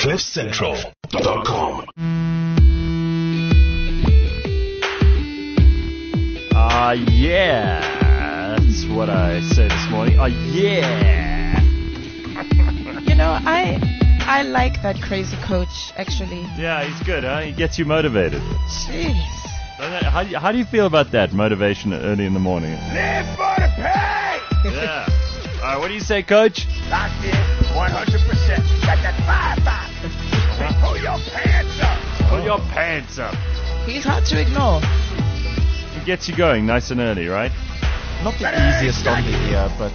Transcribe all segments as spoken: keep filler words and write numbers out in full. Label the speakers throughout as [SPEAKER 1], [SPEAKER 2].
[SPEAKER 1] cliff central dot com.
[SPEAKER 2] Ah, uh, yeah. That's what I said this morning. Ah, uh, yeah.
[SPEAKER 3] You know, I I like that crazy coach, actually.
[SPEAKER 2] Yeah, he's good, huh? He gets you motivated.
[SPEAKER 3] Jeez.
[SPEAKER 2] How do you, how do you feel about that motivation early in the morning?
[SPEAKER 4] Live for the pay!
[SPEAKER 2] Yeah. All right, what do you say, Coach?
[SPEAKER 4] Locked in, one hundred percent. Got that five five. Pull your pants up.
[SPEAKER 2] Pull your pants up.
[SPEAKER 3] He's hard to ignore.
[SPEAKER 2] He gets you going nice and early, right?
[SPEAKER 5] Not the easiest on the ear, but...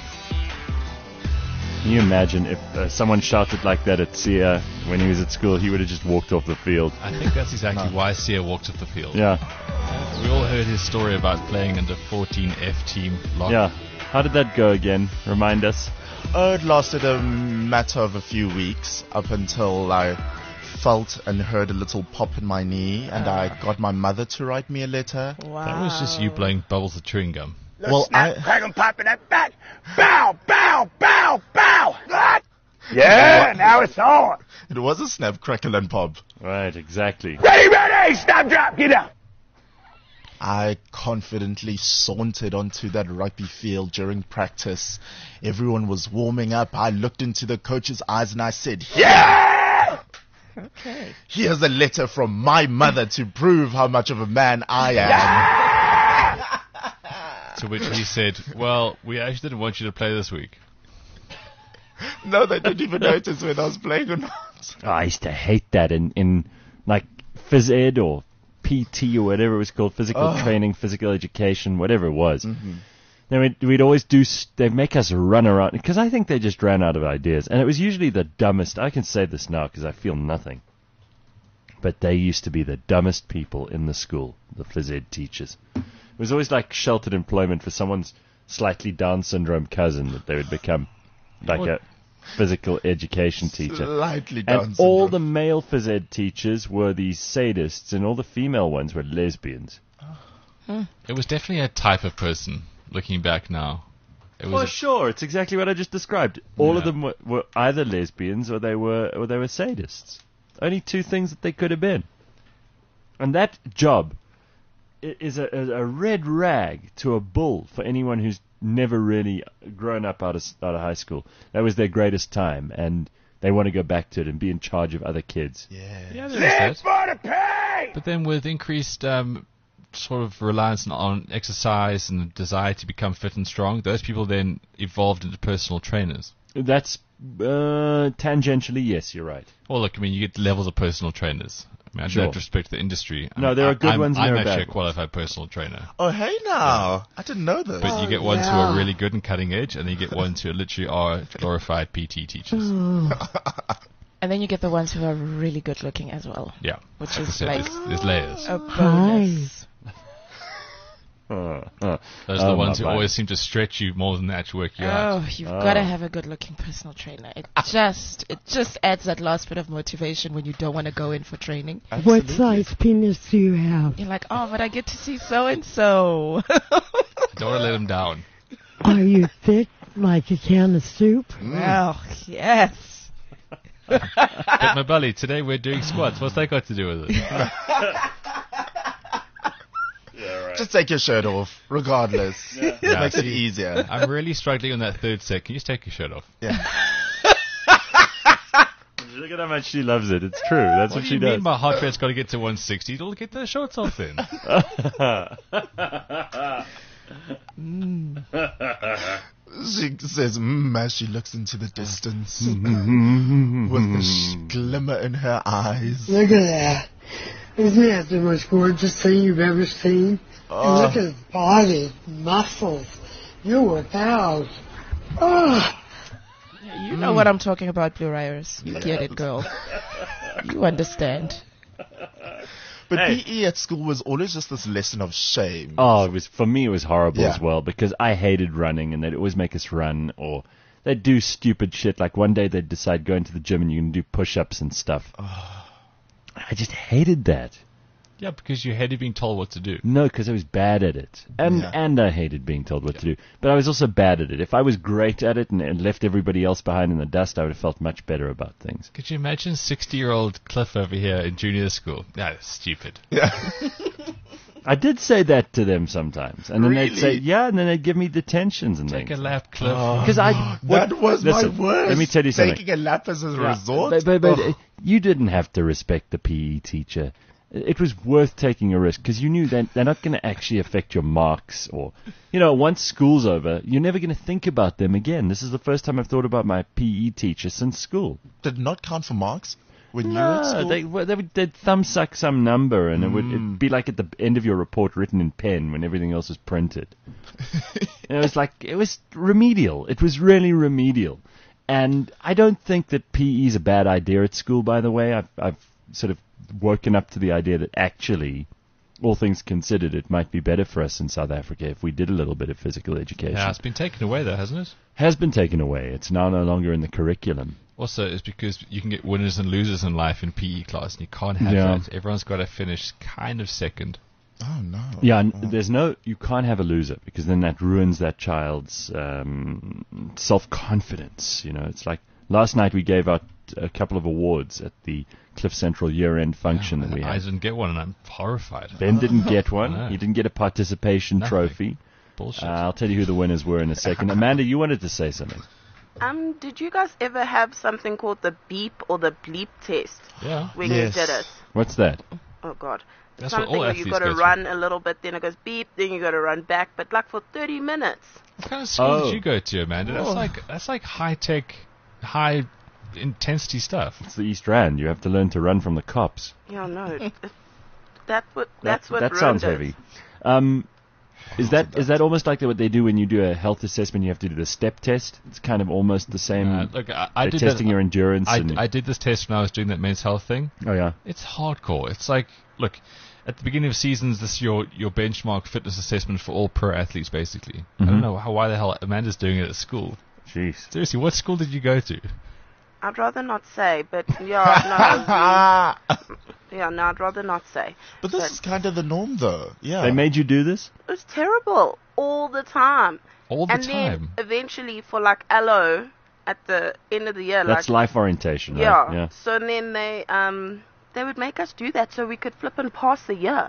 [SPEAKER 2] Can you imagine if uh, someone shouted like that at Sia when he was at school? He would have just walked off the field.
[SPEAKER 6] I think that's exactly
[SPEAKER 5] No.
[SPEAKER 6] why Sia walked off the field.
[SPEAKER 2] Yeah.
[SPEAKER 6] We all heard his story about playing in the fourteen F team lot.
[SPEAKER 2] Yeah. How did that go again? Remind us.
[SPEAKER 5] Oh, it lasted a matter of a few weeks up until I felt and heard a little pop in my knee, and I got my mother to write me a letter.
[SPEAKER 3] Wow.
[SPEAKER 6] That was just you blowing bubbles of chewing gum.
[SPEAKER 4] Little
[SPEAKER 5] Well,
[SPEAKER 4] snap,
[SPEAKER 5] I-
[SPEAKER 4] crack 'em, pop in that back. Bow, bow, bow, bow. Ah! Yeah, now it's on.
[SPEAKER 5] It was a snap, crackle, and pop.
[SPEAKER 2] Right, exactly.
[SPEAKER 4] Ready, ready. Stop, drop, get down.
[SPEAKER 5] I confidently sauntered onto that rugby field during practice. Everyone was warming up. I looked into the coach's eyes and I said,
[SPEAKER 4] Yeah!
[SPEAKER 3] Okay.
[SPEAKER 5] here's a letter from my mother to prove how much of a man I am.
[SPEAKER 6] To which he said, well, we actually didn't want you to play this week.
[SPEAKER 5] No, they didn't even notice whether I was playing or not.
[SPEAKER 2] Oh, I used to hate that in, in like phys ed or P T or whatever it was called, physical
[SPEAKER 5] Oh.
[SPEAKER 2] training, physical education, whatever it was.
[SPEAKER 5] Mm-hmm.
[SPEAKER 2] Then we'd, we'd always do, s- they'd make us run around, because I think they just ran out of ideas. And it was usually the dumbest, I can say this now because I feel nothing. But they used to be the dumbest people in the school, the phys ed teachers. It was always like sheltered employment for someone's slightly Down syndrome cousin that they would become like
[SPEAKER 6] Well-
[SPEAKER 2] a physical education teacher.
[SPEAKER 5] Slightly down
[SPEAKER 2] And all the
[SPEAKER 5] syndrome.
[SPEAKER 2] male phys ed teachers were these sadists, and all the female ones were lesbians.
[SPEAKER 6] It was definitely a type of person, looking back now. It was
[SPEAKER 2] For
[SPEAKER 6] a-
[SPEAKER 2] sure, it's exactly what I just described. All of
[SPEAKER 6] Yeah.
[SPEAKER 2] them were, were either lesbians or they were or they were sadists. Only two things that they could have been. And that job i- is a, a, a red rag to a bull for anyone who's never really grown up out of s- out of high school. That was their greatest time, and they want to go back to it and be in charge of other kids.
[SPEAKER 5] Yeah.
[SPEAKER 6] yeah, there
[SPEAKER 4] Live
[SPEAKER 6] is that.
[SPEAKER 4] for the pay!
[SPEAKER 6] But then with increased um, sort of reliance on, on exercise and desire to become fit and strong, those people then evolved into personal trainers.
[SPEAKER 2] That's uh, tangentially, yes, you're right.
[SPEAKER 6] Well, look, I mean, you get levels of personal trainers. I mean, I
[SPEAKER 2] Sure.
[SPEAKER 6] don't disrespect the industry.
[SPEAKER 2] No,
[SPEAKER 6] I'm-
[SPEAKER 2] there are
[SPEAKER 6] I-
[SPEAKER 2] good
[SPEAKER 6] I'm,
[SPEAKER 2] ones and
[SPEAKER 6] I'm
[SPEAKER 2] there are
[SPEAKER 6] actually
[SPEAKER 2] bad
[SPEAKER 6] a
[SPEAKER 2] ones.
[SPEAKER 6] qualified personal trainer.
[SPEAKER 5] Oh, hey now. I didn't know this.
[SPEAKER 6] But you get ones who are really good and cutting edge, and then you get ones who literally are glorified P T teachers.
[SPEAKER 3] And then you get the ones who are really good looking as well,
[SPEAKER 6] Yeah.
[SPEAKER 3] which
[SPEAKER 6] Like I
[SPEAKER 3] is
[SPEAKER 6] said,
[SPEAKER 3] like
[SPEAKER 6] there's, there's layers.
[SPEAKER 3] a bonus.
[SPEAKER 2] Uh, uh.
[SPEAKER 6] Those are
[SPEAKER 2] Oh,
[SPEAKER 6] the ones
[SPEAKER 2] my
[SPEAKER 6] who
[SPEAKER 2] bad.
[SPEAKER 6] always seem to stretch you more than they actually work you out.
[SPEAKER 3] Oh, you've
[SPEAKER 2] Oh.
[SPEAKER 3] got to have a good looking personal trainer. It just it just adds that last bit of motivation when you don't want to go in for training.
[SPEAKER 7] What size penis do you have?
[SPEAKER 3] You're like, oh, but I get to see so and so.
[SPEAKER 6] Don't want to let them down.
[SPEAKER 7] Are you thick like a can of soup?
[SPEAKER 3] Well, yes.
[SPEAKER 6] But my belly, today we're doing squats. What's that got to do with it?
[SPEAKER 5] Just take your shirt off, regardless. It
[SPEAKER 6] Yeah,
[SPEAKER 5] makes it
[SPEAKER 6] see,
[SPEAKER 5] easier.
[SPEAKER 6] I'm really struggling on that third set. Can you just take your shirt off?
[SPEAKER 5] Yeah.
[SPEAKER 2] Look at how much she loves it. It's true. That's what,
[SPEAKER 6] What do
[SPEAKER 2] she
[SPEAKER 6] you
[SPEAKER 2] does.
[SPEAKER 6] mean my heart rate's got to get to one sixty? It'll get the shorts off then.
[SPEAKER 5] She says, mm, as she looks into the distance with the sh- glimmer in her eyes.
[SPEAKER 7] Look at that. Isn't that the most gorgeous thing you've ever seen? And look at his body, muscles. You work out. Oh,
[SPEAKER 3] You know what I'm talking about, Blue Iris. You get it, girl. You understand.
[SPEAKER 5] But
[SPEAKER 2] Hey.
[SPEAKER 5] P E at school was always just this lesson of shame.
[SPEAKER 2] Oh, it was for me. It was horrible
[SPEAKER 5] Yeah.
[SPEAKER 2] as well because I hated running, and they'd always make us run, or they'd do stupid shit. Like one day they'd decide go into the gym and you can do push-ups and stuff. I just hated that.
[SPEAKER 6] Yeah, because you hated being told what to do.
[SPEAKER 2] No, because I was bad at it. And
[SPEAKER 5] Yeah.
[SPEAKER 2] and I hated being told what to do. But I was also bad at it. If I was great at it and, and left everybody else behind in the dust, I would have felt much better about things.
[SPEAKER 6] Could you imagine sixty-year-old Cliff over here in junior school? That's stupid.
[SPEAKER 2] I did say that to them sometimes. And then they'd
[SPEAKER 5] Really?
[SPEAKER 2] say, yeah, and then they'd give me detentions and
[SPEAKER 6] Take
[SPEAKER 2] things.
[SPEAKER 6] a lap, Cliff.
[SPEAKER 2] Because I...
[SPEAKER 5] That
[SPEAKER 2] what-
[SPEAKER 5] was
[SPEAKER 2] listen,
[SPEAKER 5] my worst.
[SPEAKER 2] Let me tell you something.
[SPEAKER 5] Taking a lap as a
[SPEAKER 2] Yeah,
[SPEAKER 5] resort.
[SPEAKER 2] But, but, but
[SPEAKER 5] Oh.
[SPEAKER 2] uh, you didn't have to respect the P E teacher. It was worth taking a risk because you knew that they're not going to actually affect your marks, or, you know, once school's over, you're never going to think about them again. This is the first time I've thought about my P E teacher since school.
[SPEAKER 5] Did not count for marks when you were at
[SPEAKER 2] No,
[SPEAKER 5] school.
[SPEAKER 2] they, well, they would they'd thumb suck some number, and it would it'd be like at the end of your report written in pen when everything else was printed. And it was like it was remedial. It was really remedial, and I don't think that P E is a bad idea at school. By the way, I've I've sort of woken up to the idea that actually, all things considered, it might be better for us in South Africa if we did a little bit of physical education.
[SPEAKER 6] Yeah, it's been taken away though, hasn't it?
[SPEAKER 2] Has been taken away. It's now no longer in the curriculum.
[SPEAKER 6] Also, it's because you can get winners and losers in life in P E class, and you can't have
[SPEAKER 2] Yeah.
[SPEAKER 6] that. Everyone's got to finish kind of second.
[SPEAKER 5] Oh no.
[SPEAKER 2] Yeah, and there's no, you can't have a loser because then that ruins that child's um, self-confidence. You know, it's like last night we gave out a couple of awards at the Cliff Central year-end function that we
[SPEAKER 6] I
[SPEAKER 2] had.
[SPEAKER 6] didn't get one, and I'm horrified.
[SPEAKER 2] Ben didn't get
[SPEAKER 6] I
[SPEAKER 2] one.
[SPEAKER 6] know.
[SPEAKER 2] He didn't get a participation
[SPEAKER 6] Nothing.
[SPEAKER 2] trophy.
[SPEAKER 6] Bullshit.
[SPEAKER 2] Uh, I'll tell you who the winners were in a second. Amanda, you wanted to say something.
[SPEAKER 8] Um, did you guys ever have something called the beep or the bleep test
[SPEAKER 6] yeah.
[SPEAKER 8] when
[SPEAKER 5] Yes.
[SPEAKER 8] you did it?
[SPEAKER 2] What's that?
[SPEAKER 8] Oh God.
[SPEAKER 6] That's what
[SPEAKER 8] Something
[SPEAKER 6] all
[SPEAKER 8] where you
[SPEAKER 6] athletes
[SPEAKER 8] got to
[SPEAKER 6] go through.
[SPEAKER 8] run a little bit, then it goes beep, then you got to run back, but like for thirty minutes.
[SPEAKER 6] What kind of school
[SPEAKER 2] Oh.
[SPEAKER 6] did you go to, Amanda? That's
[SPEAKER 8] Oh.
[SPEAKER 6] like that's like high tech, high intensity stuff.
[SPEAKER 2] It's the East Rand. You have to learn to run from the cops.
[SPEAKER 8] Yeah, no. it- that what
[SPEAKER 2] That,
[SPEAKER 8] that's what
[SPEAKER 2] that
[SPEAKER 8] ruined
[SPEAKER 2] sounds
[SPEAKER 8] it.
[SPEAKER 2] heavy. Um, is that is that almost like what they do when you do a health assessment? You have to do the step test. It's kind of almost the same.
[SPEAKER 6] Uh, look, I, I
[SPEAKER 2] They're
[SPEAKER 6] did
[SPEAKER 2] testing
[SPEAKER 6] that,
[SPEAKER 2] your endurance.
[SPEAKER 6] I,
[SPEAKER 2] and
[SPEAKER 6] I did this test when I was doing that men's health thing.
[SPEAKER 2] oh yeah.
[SPEAKER 6] It's hardcore. It's like, look, at the beginning of seasons, this is your, your benchmark fitness assessment for all pro athletes, basically. I
[SPEAKER 2] Mhm.
[SPEAKER 6] don't know how why the hell Amanda's doing it at school.
[SPEAKER 2] Jeez.
[SPEAKER 6] Seriously, what school did you go to?
[SPEAKER 8] I'd rather not say, but yeah, no. yeah, no, I'd rather not say.
[SPEAKER 5] But this
[SPEAKER 8] But-
[SPEAKER 5] is kind of the norm, though. Yeah.
[SPEAKER 2] They made you do this?
[SPEAKER 8] It was terrible all the time.
[SPEAKER 6] All the
[SPEAKER 8] and
[SPEAKER 6] time.
[SPEAKER 8] then eventually for like L O at the end of the year,
[SPEAKER 2] That's
[SPEAKER 8] like
[SPEAKER 2] life orientation, right?
[SPEAKER 8] yeah.
[SPEAKER 2] Yeah.
[SPEAKER 8] So then they um they would make us do that so we could flip and pass the year.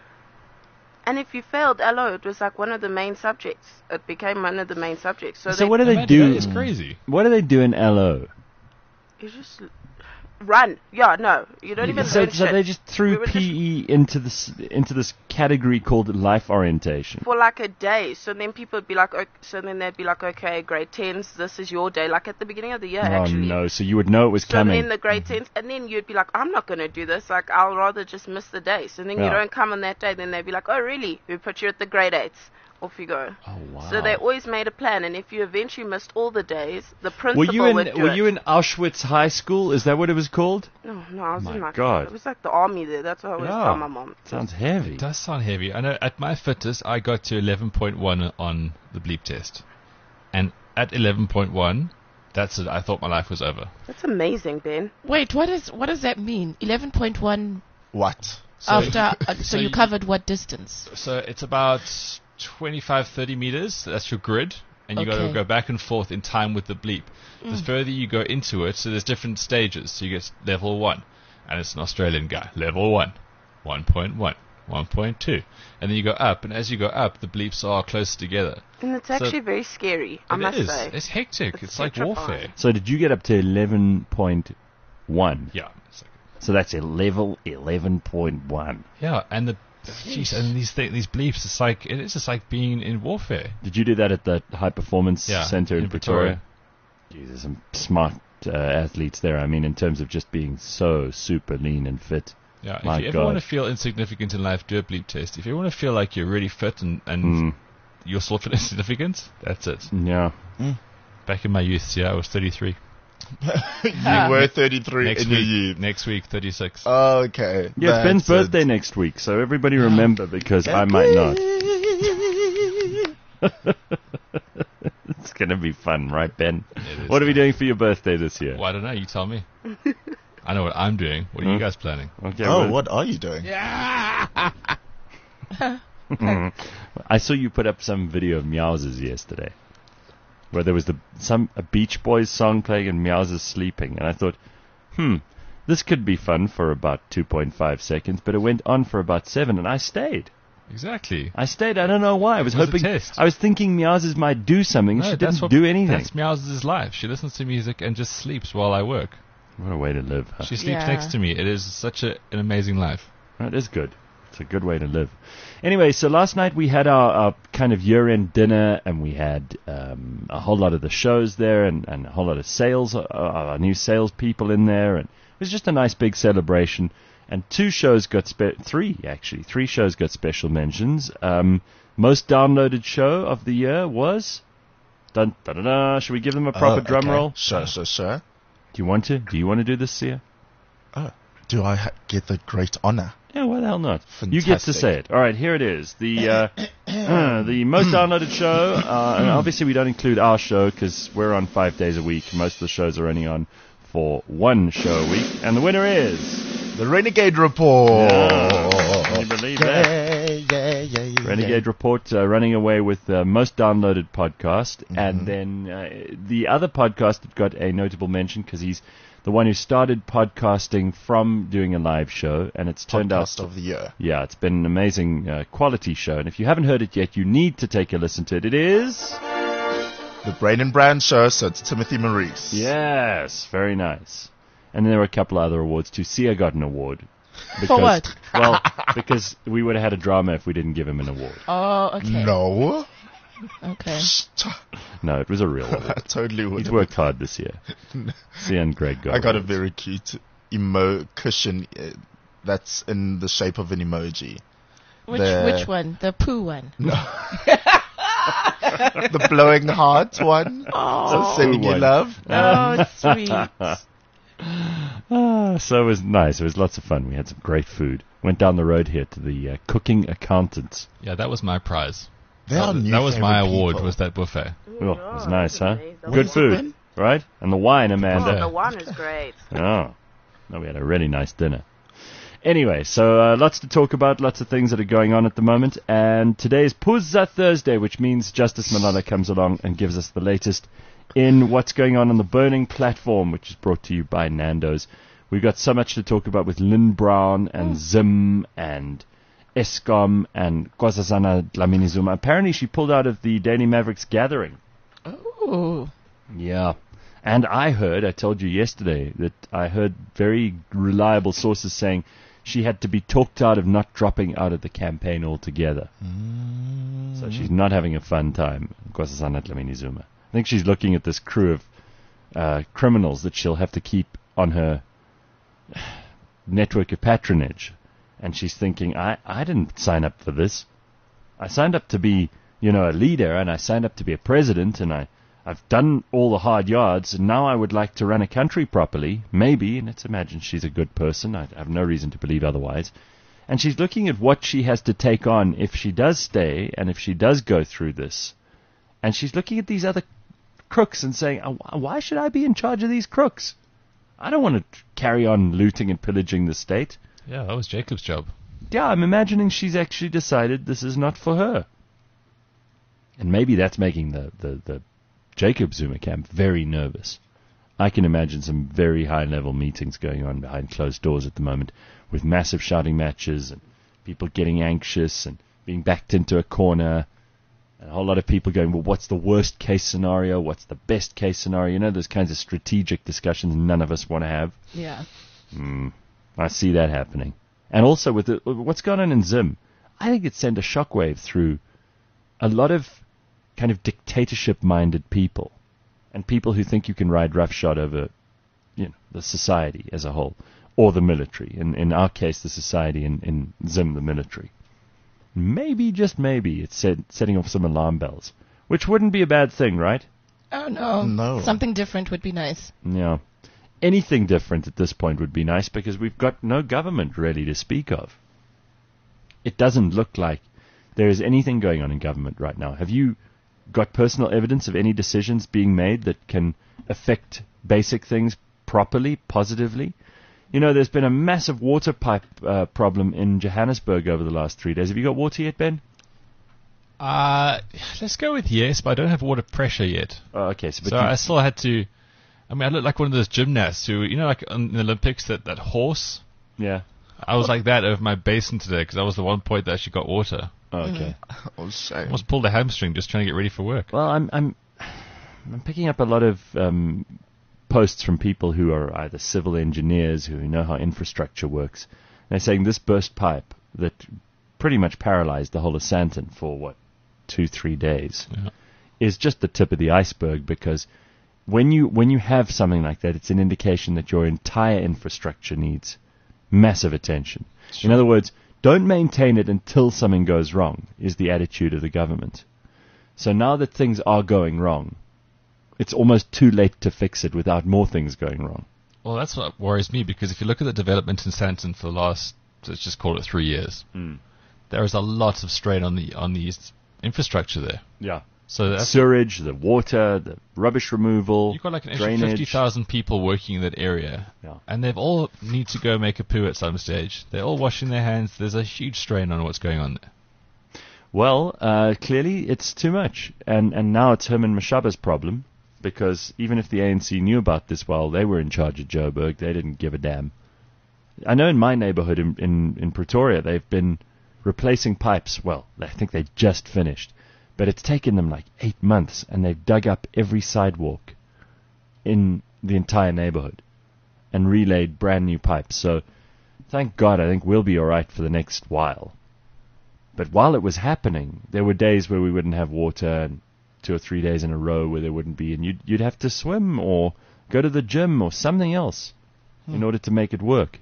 [SPEAKER 8] And if you failed L O, it was like one of the main subjects. It became one of the main subjects. So,
[SPEAKER 2] So
[SPEAKER 8] they,
[SPEAKER 2] what do they
[SPEAKER 6] Amanda,
[SPEAKER 2] do?
[SPEAKER 6] that is crazy.
[SPEAKER 2] What do they do in L O?
[SPEAKER 8] You just run. Yeah, no, you don't even
[SPEAKER 2] So,
[SPEAKER 8] learn
[SPEAKER 2] so
[SPEAKER 8] shit.
[SPEAKER 2] they just
[SPEAKER 8] We
[SPEAKER 2] threw
[SPEAKER 8] were just-
[SPEAKER 2] P E into this into this category called life orientation.
[SPEAKER 8] for like a day. So then people would be like, okay, so then they'd be like, okay, grade tens, this is your day. Like at the beginning of the year,
[SPEAKER 2] Oh
[SPEAKER 8] actually.
[SPEAKER 2] no! So you would know it was
[SPEAKER 8] So
[SPEAKER 2] coming.
[SPEAKER 8] then the grade tens, and then you'd be like, I'm not going to do this. Like, I'll rather just miss the day. So then
[SPEAKER 2] Yeah.
[SPEAKER 8] you don't come on that day. Then they'd be like, oh, really? We put you at the grade eights. Off you go.
[SPEAKER 2] Oh wow!
[SPEAKER 8] So they always made a plan. And if you eventually missed all the days, the
[SPEAKER 2] were
[SPEAKER 8] principal
[SPEAKER 2] you in
[SPEAKER 8] would do
[SPEAKER 2] Were
[SPEAKER 8] it.
[SPEAKER 2] you in Auschwitz High School? Is that what it was called?
[SPEAKER 8] No, no, I was
[SPEAKER 2] My
[SPEAKER 8] in like,
[SPEAKER 2] God.
[SPEAKER 8] it was like the army there. That's what I always
[SPEAKER 2] Yeah.
[SPEAKER 8] tell my mom.
[SPEAKER 2] Sounds heavy.
[SPEAKER 6] It does sound heavy. I know at my fittest, I got to eleven point one on the bleep test. And at eleven point one, that's it. I thought my life was over.
[SPEAKER 8] That's amazing, Ben.
[SPEAKER 3] Wait, what is what does that mean? eleven point one
[SPEAKER 5] What?
[SPEAKER 6] So,
[SPEAKER 3] after. Uh, so,
[SPEAKER 6] so
[SPEAKER 3] you
[SPEAKER 6] you-
[SPEAKER 3] covered what distance?
[SPEAKER 6] so it's about twenty-five, thirty meters. That's your grid. And you got to
[SPEAKER 3] Okay.
[SPEAKER 6] go back and forth in time with the bleep. The further you go into it, so there's different stages. So you get level one. And it's an Australian guy. Level one. one point one. one point two. And then you go up. And as you go up, the bleeps are closer together.
[SPEAKER 8] And it's
[SPEAKER 6] So-
[SPEAKER 8] actually very scary, I
[SPEAKER 6] It
[SPEAKER 8] must
[SPEAKER 6] is.
[SPEAKER 8] say.
[SPEAKER 6] It's hectic. It's,
[SPEAKER 8] It's
[SPEAKER 6] like
[SPEAKER 8] petrifying.
[SPEAKER 6] warfare.
[SPEAKER 2] So did you get up to eleven point one?
[SPEAKER 6] Yeah. It's like-
[SPEAKER 2] So that's a level eleven point one.
[SPEAKER 6] Yeah, and the jeez, and these th- these bleeps, it's like it is just like being in warfare.
[SPEAKER 2] Did you do that at the High Performance
[SPEAKER 6] Yeah,
[SPEAKER 2] Center in,
[SPEAKER 6] in
[SPEAKER 2] Pretoria?
[SPEAKER 6] Pretoria.
[SPEAKER 2] Jesus, some smart uh, athletes there. I mean, in terms of just being so super lean and fit.
[SPEAKER 6] Yeah,
[SPEAKER 2] My
[SPEAKER 6] if you ever
[SPEAKER 2] God.
[SPEAKER 6] want to feel insignificant in life, do a bleep test. If you want to feel like you're really fit and, and
[SPEAKER 2] Mm.
[SPEAKER 6] you're sort of insignificant, that's it.
[SPEAKER 2] Yeah.
[SPEAKER 6] Back in my youth, yeah, I was thirty-three.
[SPEAKER 5] You were thirty-three
[SPEAKER 6] Next
[SPEAKER 5] in your
[SPEAKER 6] week,
[SPEAKER 5] youth.
[SPEAKER 6] next week, thirty-six.
[SPEAKER 5] Okay.
[SPEAKER 2] Yeah, it's Ben's
[SPEAKER 5] that's it.
[SPEAKER 2] birthday next week, so everybody remember because I might not. It's going to be fun, right, Ben?
[SPEAKER 6] It is
[SPEAKER 2] What are we
[SPEAKER 6] fun.
[SPEAKER 2] doing for your birthday this year?
[SPEAKER 6] Well, I don't know. You tell me. I know what I'm doing. What are
[SPEAKER 2] Hmm?
[SPEAKER 6] you guys planning?
[SPEAKER 2] Okay.
[SPEAKER 5] Oh,
[SPEAKER 2] well,
[SPEAKER 5] what are you doing?
[SPEAKER 2] I saw you put up some video of Meows's yesterday, where there was the some a Beach Boys song playing and Meows's sleeping, and I thought, hmm, this could be fun for about two point five seconds, but it went on for about seven, and I stayed.
[SPEAKER 6] Exactly.
[SPEAKER 2] I stayed. I don't know why. I was,
[SPEAKER 6] It was a
[SPEAKER 2] hoping.
[SPEAKER 6] test.
[SPEAKER 2] I was thinking Meows's might do something.
[SPEAKER 6] No,
[SPEAKER 2] she
[SPEAKER 6] that's
[SPEAKER 2] didn't
[SPEAKER 6] what-
[SPEAKER 2] do anything.
[SPEAKER 6] That's Meows's life. She listens to music and just sleeps while I work.
[SPEAKER 2] What a way to live. Huh?
[SPEAKER 6] She sleeps
[SPEAKER 3] Yeah.
[SPEAKER 6] next to me. It is such a, an amazing life.
[SPEAKER 2] That is good. It's a good way to live. Anyway, so last night we had our, our kind of year-end dinner, and we had um, a whole lot of the shows there, and, and a whole lot of sales, uh, our new salespeople in there, and it was just a nice big celebration. And two shows got spe- three actually, three shows got special mentions. Um, most downloaded show of the year was. Dun, da, da, da. Should we give them a proper
[SPEAKER 5] Oh,
[SPEAKER 2] drum
[SPEAKER 5] okay.
[SPEAKER 2] roll?
[SPEAKER 5] Sure, sure, sure.
[SPEAKER 2] Do you want to? Do you want to do this, Sia?
[SPEAKER 5] Oh, do I ha- get the great honor?
[SPEAKER 2] Yeah, why the hell not? You get to
[SPEAKER 5] Fantastic.
[SPEAKER 2] say it. All right, here it is. The uh, uh, the most downloaded show, uh, and obviously we don't include our show because we're on five days a week. Most of the shows are only on for one show a week, and the winner is.
[SPEAKER 5] The Renegade Report.
[SPEAKER 2] Yeah, can you believe that?
[SPEAKER 5] Yeah, yeah, yeah, yeah.
[SPEAKER 2] Renegade Report uh, running away with the most downloaded podcast,
[SPEAKER 5] Mm-hmm.
[SPEAKER 2] and then uh, the other podcast that got a notable mention because he's the one who started podcasting from doing a live show, and it's turned out
[SPEAKER 5] Podcast of the year.
[SPEAKER 2] yeah, it's been an amazing uh, quality show, and if you haven't heard it yet, you need to take a listen to it. It is
[SPEAKER 5] The Brain and Brand Show, so it's Timothy Maurice.
[SPEAKER 2] yes, very nice. And then there were a couple other awards too. Sia got an award. Because,
[SPEAKER 3] For what?
[SPEAKER 2] Well, because we would have had a drama if we didn't give him an award.
[SPEAKER 3] Oh, okay.
[SPEAKER 5] No.
[SPEAKER 3] Okay.
[SPEAKER 2] No, it was a real award.
[SPEAKER 5] I totally would.
[SPEAKER 2] He's worked hard this year. Sia and Greg got
[SPEAKER 5] I got a
[SPEAKER 2] awards.
[SPEAKER 5] very cute emo cushion uh, that's in the shape of an emoji.
[SPEAKER 3] Which
[SPEAKER 5] The-
[SPEAKER 3] which one? The poo one.
[SPEAKER 5] The blowing heart one.
[SPEAKER 3] Oh,
[SPEAKER 5] Sending you
[SPEAKER 2] one.
[SPEAKER 5] love.
[SPEAKER 3] oh, it's sweet.
[SPEAKER 2] Ah, so it was nice. It was lots of fun. We had some great food. Went down the road here to the uh, cooking accountants.
[SPEAKER 6] Yeah, that was my prize.
[SPEAKER 5] They
[SPEAKER 6] that
[SPEAKER 5] are
[SPEAKER 6] was,
[SPEAKER 5] new
[SPEAKER 6] that was my
[SPEAKER 5] favorite
[SPEAKER 6] award,
[SPEAKER 5] people.
[SPEAKER 6] was that buffet.
[SPEAKER 2] Oh, it was nice, huh?
[SPEAKER 8] amazing.
[SPEAKER 2] Good
[SPEAKER 5] What
[SPEAKER 2] food,
[SPEAKER 5] is it,
[SPEAKER 2] right? And the wine,
[SPEAKER 8] Oh,
[SPEAKER 2] Amanda.
[SPEAKER 8] the one is great.
[SPEAKER 2] Oh, no, we had a really nice dinner. Anyway, so uh, lots to talk about, lots of things that are going on at the moment, and today is Puzza Thursday, which means Justice Malala comes along and gives us the latest in what's going on on the Burning Platform, which is brought to you by Nando's. We've got so much to talk about with Lynn Brown and Zim and Eskom and Nkosazana Dlamini Zuma. Apparently she pulled out of the Daily Mavericks gathering.
[SPEAKER 3] Oh.
[SPEAKER 2] Yeah. And I heard, I told you yesterday, that I heard very reliable sources saying she had to be talked out of not dropping out of the campaign altogether.
[SPEAKER 5] Mm.
[SPEAKER 2] So she's not having a fun time, Nkosazana Dlamini Zuma. I think she's looking at this crew of uh, criminals that she'll have to keep on her network of patronage. And she's thinking, I, I didn't sign up for this. I signed up to be, you know, a leader, and I signed up to be a president, and I, I've done all the hard yards, and now I would like to run a country properly, maybe, and let's imagine she's a good person. I have no reason to believe otherwise. And she's looking at what she has to take on if she does stay, and if she does go through this. And she's looking at these other crooks and saying, "Oh, why should I be in charge of these crooks? I don't want to carry on looting and pillaging the state."
[SPEAKER 6] Yeah, that was Jacob's job.
[SPEAKER 2] Yeah, I'm imagining she's actually decided this is not for her. And maybe that's making the, the, the Jacob Zuma camp very nervous. I can imagine some very high-level meetings going on behind closed doors at the moment with massive shouting matches and people getting anxious and being backed into a corner. And a whole lot of people going, well, what's the worst-case scenario? What's the best-case scenario? You know, those kinds of strategic discussions none of us want to have.
[SPEAKER 3] Yeah.
[SPEAKER 2] Mm, I see that happening. And also with the, what's going on in Zim, I think it sent a shockwave through a lot of kind of dictatorship-minded people and people who think you can ride roughshod over, you know, the society as a whole or the military. In in our case, the society, in, in Zim, the military. Maybe, just maybe, it's set, setting off some alarm bells, which wouldn't be a bad thing, right?
[SPEAKER 3] Oh, no.
[SPEAKER 5] No.
[SPEAKER 3] Something different would be nice.
[SPEAKER 2] Yeah. Anything different at this point would be nice because we've got no government really to speak of. It doesn't look like there is anything going on in government right now. Have you got personal evidence of any decisions being made that can affect basic things properly, positively? You know, there's been a massive water pipe uh, problem in Johannesburg over the last three days. Have you got water yet, Ben?
[SPEAKER 6] Uh, let's go with yes, but I don't have water pressure yet.
[SPEAKER 2] Oh, okay. So, but
[SPEAKER 6] So
[SPEAKER 2] you-
[SPEAKER 6] I still had to. I mean, I look like one of those gymnasts who, you know, like in the Olympics, that, that horse.
[SPEAKER 2] yeah.
[SPEAKER 6] I was like that over my basin today because I was the one point that actually got water.
[SPEAKER 2] Oh, okay.
[SPEAKER 5] Oh, shame.
[SPEAKER 6] Almost pulled a hamstring just trying to get ready for work.
[SPEAKER 2] Well, I'm I'm I'm picking up a lot of um, posts from people who are either civil engineers who know how infrastructure works. They're saying this burst pipe that pretty much paralyzed the whole of Sandton for what two three days
[SPEAKER 6] Yeah.
[SPEAKER 2] is just the tip of the iceberg, because when you when you have something like that, it's an indication that your entire infrastructure needs massive attention. In other words, don't maintain it until something goes wrong, is the attitude of the government. So now that things are going wrong, it's almost too late to fix it without more things going wrong.
[SPEAKER 6] Well, that's what worries me, because if you look at the development in Sandton for the last, let's just call it three years,
[SPEAKER 2] Mm.
[SPEAKER 6] there is a lot of strain on the on the infrastructure there.
[SPEAKER 2] Yeah.
[SPEAKER 6] So that's
[SPEAKER 2] Sewage, the water, the rubbish removal,
[SPEAKER 6] you've got like an extra
[SPEAKER 2] drainage.
[SPEAKER 6] fifty thousand people working in that area,
[SPEAKER 2] Yeah.
[SPEAKER 6] and they've all need to go make a poo at some stage. They're all washing their hands. There's a huge strain on what's going on there.
[SPEAKER 2] Well, uh, clearly it's too much. And, and now it's Herman Mashaba's problem, because even if the A N C knew about this while they were in charge of Joburg, they didn't give a damn. I know in my neighborhood in, in, in Pretoria, they've been replacing pipes. Well, I think they just finished. But it's taken them like eight months, and they've dug up every sidewalk in the entire neighborhood and relayed brand new pipes. So thank God, I think we'll be all right for the next while. But while it was happening, there were days where we wouldn't have water, and two or three days in a row where there wouldn't be, and you'd, you'd have to swim or go to the gym or something else hmm. in order to make it work.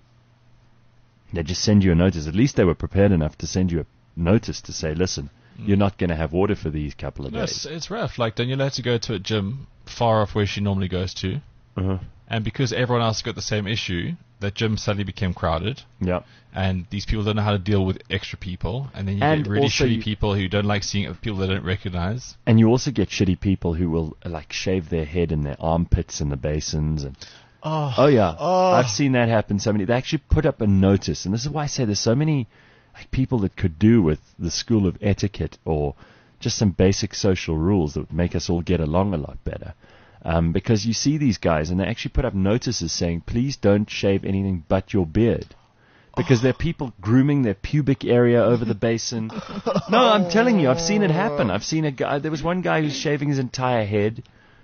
[SPEAKER 2] They'd just send you a notice. At least they were prepared enough to send you a notice to say, listen, you're not going to have water for these couple of
[SPEAKER 6] No,
[SPEAKER 2] days.
[SPEAKER 6] it's, it's rough. Like, Daniela had to go to a gym far off where she normally goes to.
[SPEAKER 2] Uh-huh.
[SPEAKER 6] And because everyone else got the same issue, that gym suddenly became crowded.
[SPEAKER 2] Yeah.
[SPEAKER 6] And these people don't know how to deal with extra people. And then you
[SPEAKER 2] And
[SPEAKER 6] get really
[SPEAKER 2] also
[SPEAKER 6] shitty
[SPEAKER 2] you-
[SPEAKER 6] people who don't like seeing people they don't recognize.
[SPEAKER 2] And you also get shitty people who will, uh, like, shave their head in their armpits in the basins. And
[SPEAKER 5] Oh,
[SPEAKER 2] Oh, yeah.
[SPEAKER 5] Oh.
[SPEAKER 2] I've seen that happen so many. They actually put up a notice, and this is why I say there's so many like people that could do with the school of etiquette or just some basic social rules that would make us all get along a lot better. Um, because you see these guys, and they actually put up notices saying, please don't shave anything but your beard. Because there are people grooming their pubic area over the basin. No, I'm telling you, I've seen it happen. I've seen a guy, there was one guy who's shaving his entire head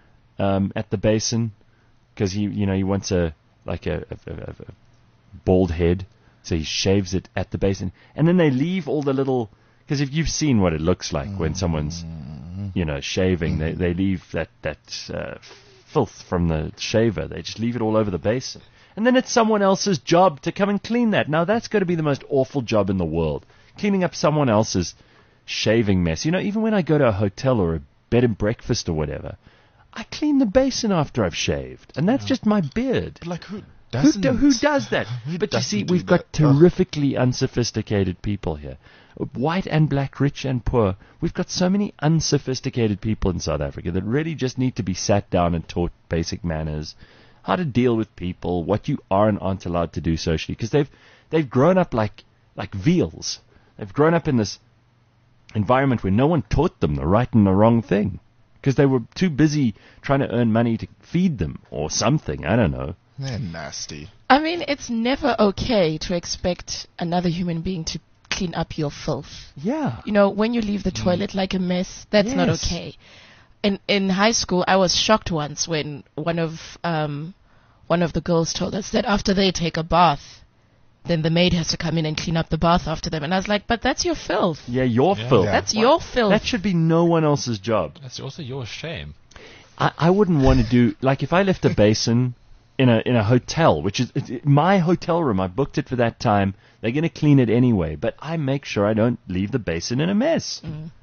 [SPEAKER 2] um, at the basin because he, you know, he wants a, like a, a, a, a bald head. So he shaves it at the basin. And then they leave all the little, because if you've seen what it looks like when someone's, you know, shaving, they, they leave that, that uh, filth from the shaver. They just leave it all over the basin. And then it's someone else's job to come and clean that. Now, that's going to be the most awful job in the world. Cleaning up someone else's shaving mess. You know, even when I go to a hotel or a bed and breakfast or whatever, I clean the basin after I've shaved. And that's just my beard.
[SPEAKER 5] But like who
[SPEAKER 2] Who,
[SPEAKER 5] doesn't?
[SPEAKER 2] do, who does that?
[SPEAKER 5] Who
[SPEAKER 2] But you see,
[SPEAKER 5] doesn't do
[SPEAKER 2] we've got
[SPEAKER 5] that? Ugh.
[SPEAKER 2] terrifically unsophisticated people here. White and black, rich and poor. We've got so many unsophisticated people in South Africa that really just need to be sat down and taught basic manners, how to deal with people, what you are and aren't allowed to do socially. Because they've, they've grown up like, like veals. They've grown up in this environment where no one taught them the right and the wrong thing. Because they were too busy trying to earn money to feed them or something. I don't know.
[SPEAKER 5] They're nasty.
[SPEAKER 3] I mean, it's never okay to expect another human being to clean up your filth.
[SPEAKER 2] Yeah.
[SPEAKER 3] You know, when you leave the toilet like a mess, that's not
[SPEAKER 2] Yes.
[SPEAKER 3] okay. In in high school, I was shocked once when one of um one of the girls told us that after they take a bath, then the maid has to come in and clean up the bath after them. And I was like, but that's your filth.
[SPEAKER 2] Yeah, your
[SPEAKER 6] Yeah.
[SPEAKER 2] filth.
[SPEAKER 5] Yeah.
[SPEAKER 3] That's your filth.
[SPEAKER 2] That should be no one else's job.
[SPEAKER 6] That's also your shame.
[SPEAKER 2] I, I wouldn't want to do, like, if I left a basin in a in a hotel, which is it, it- my hotel room, I booked it for that time, they're going to clean it anyway, but I make sure I don't leave the basin in a mess.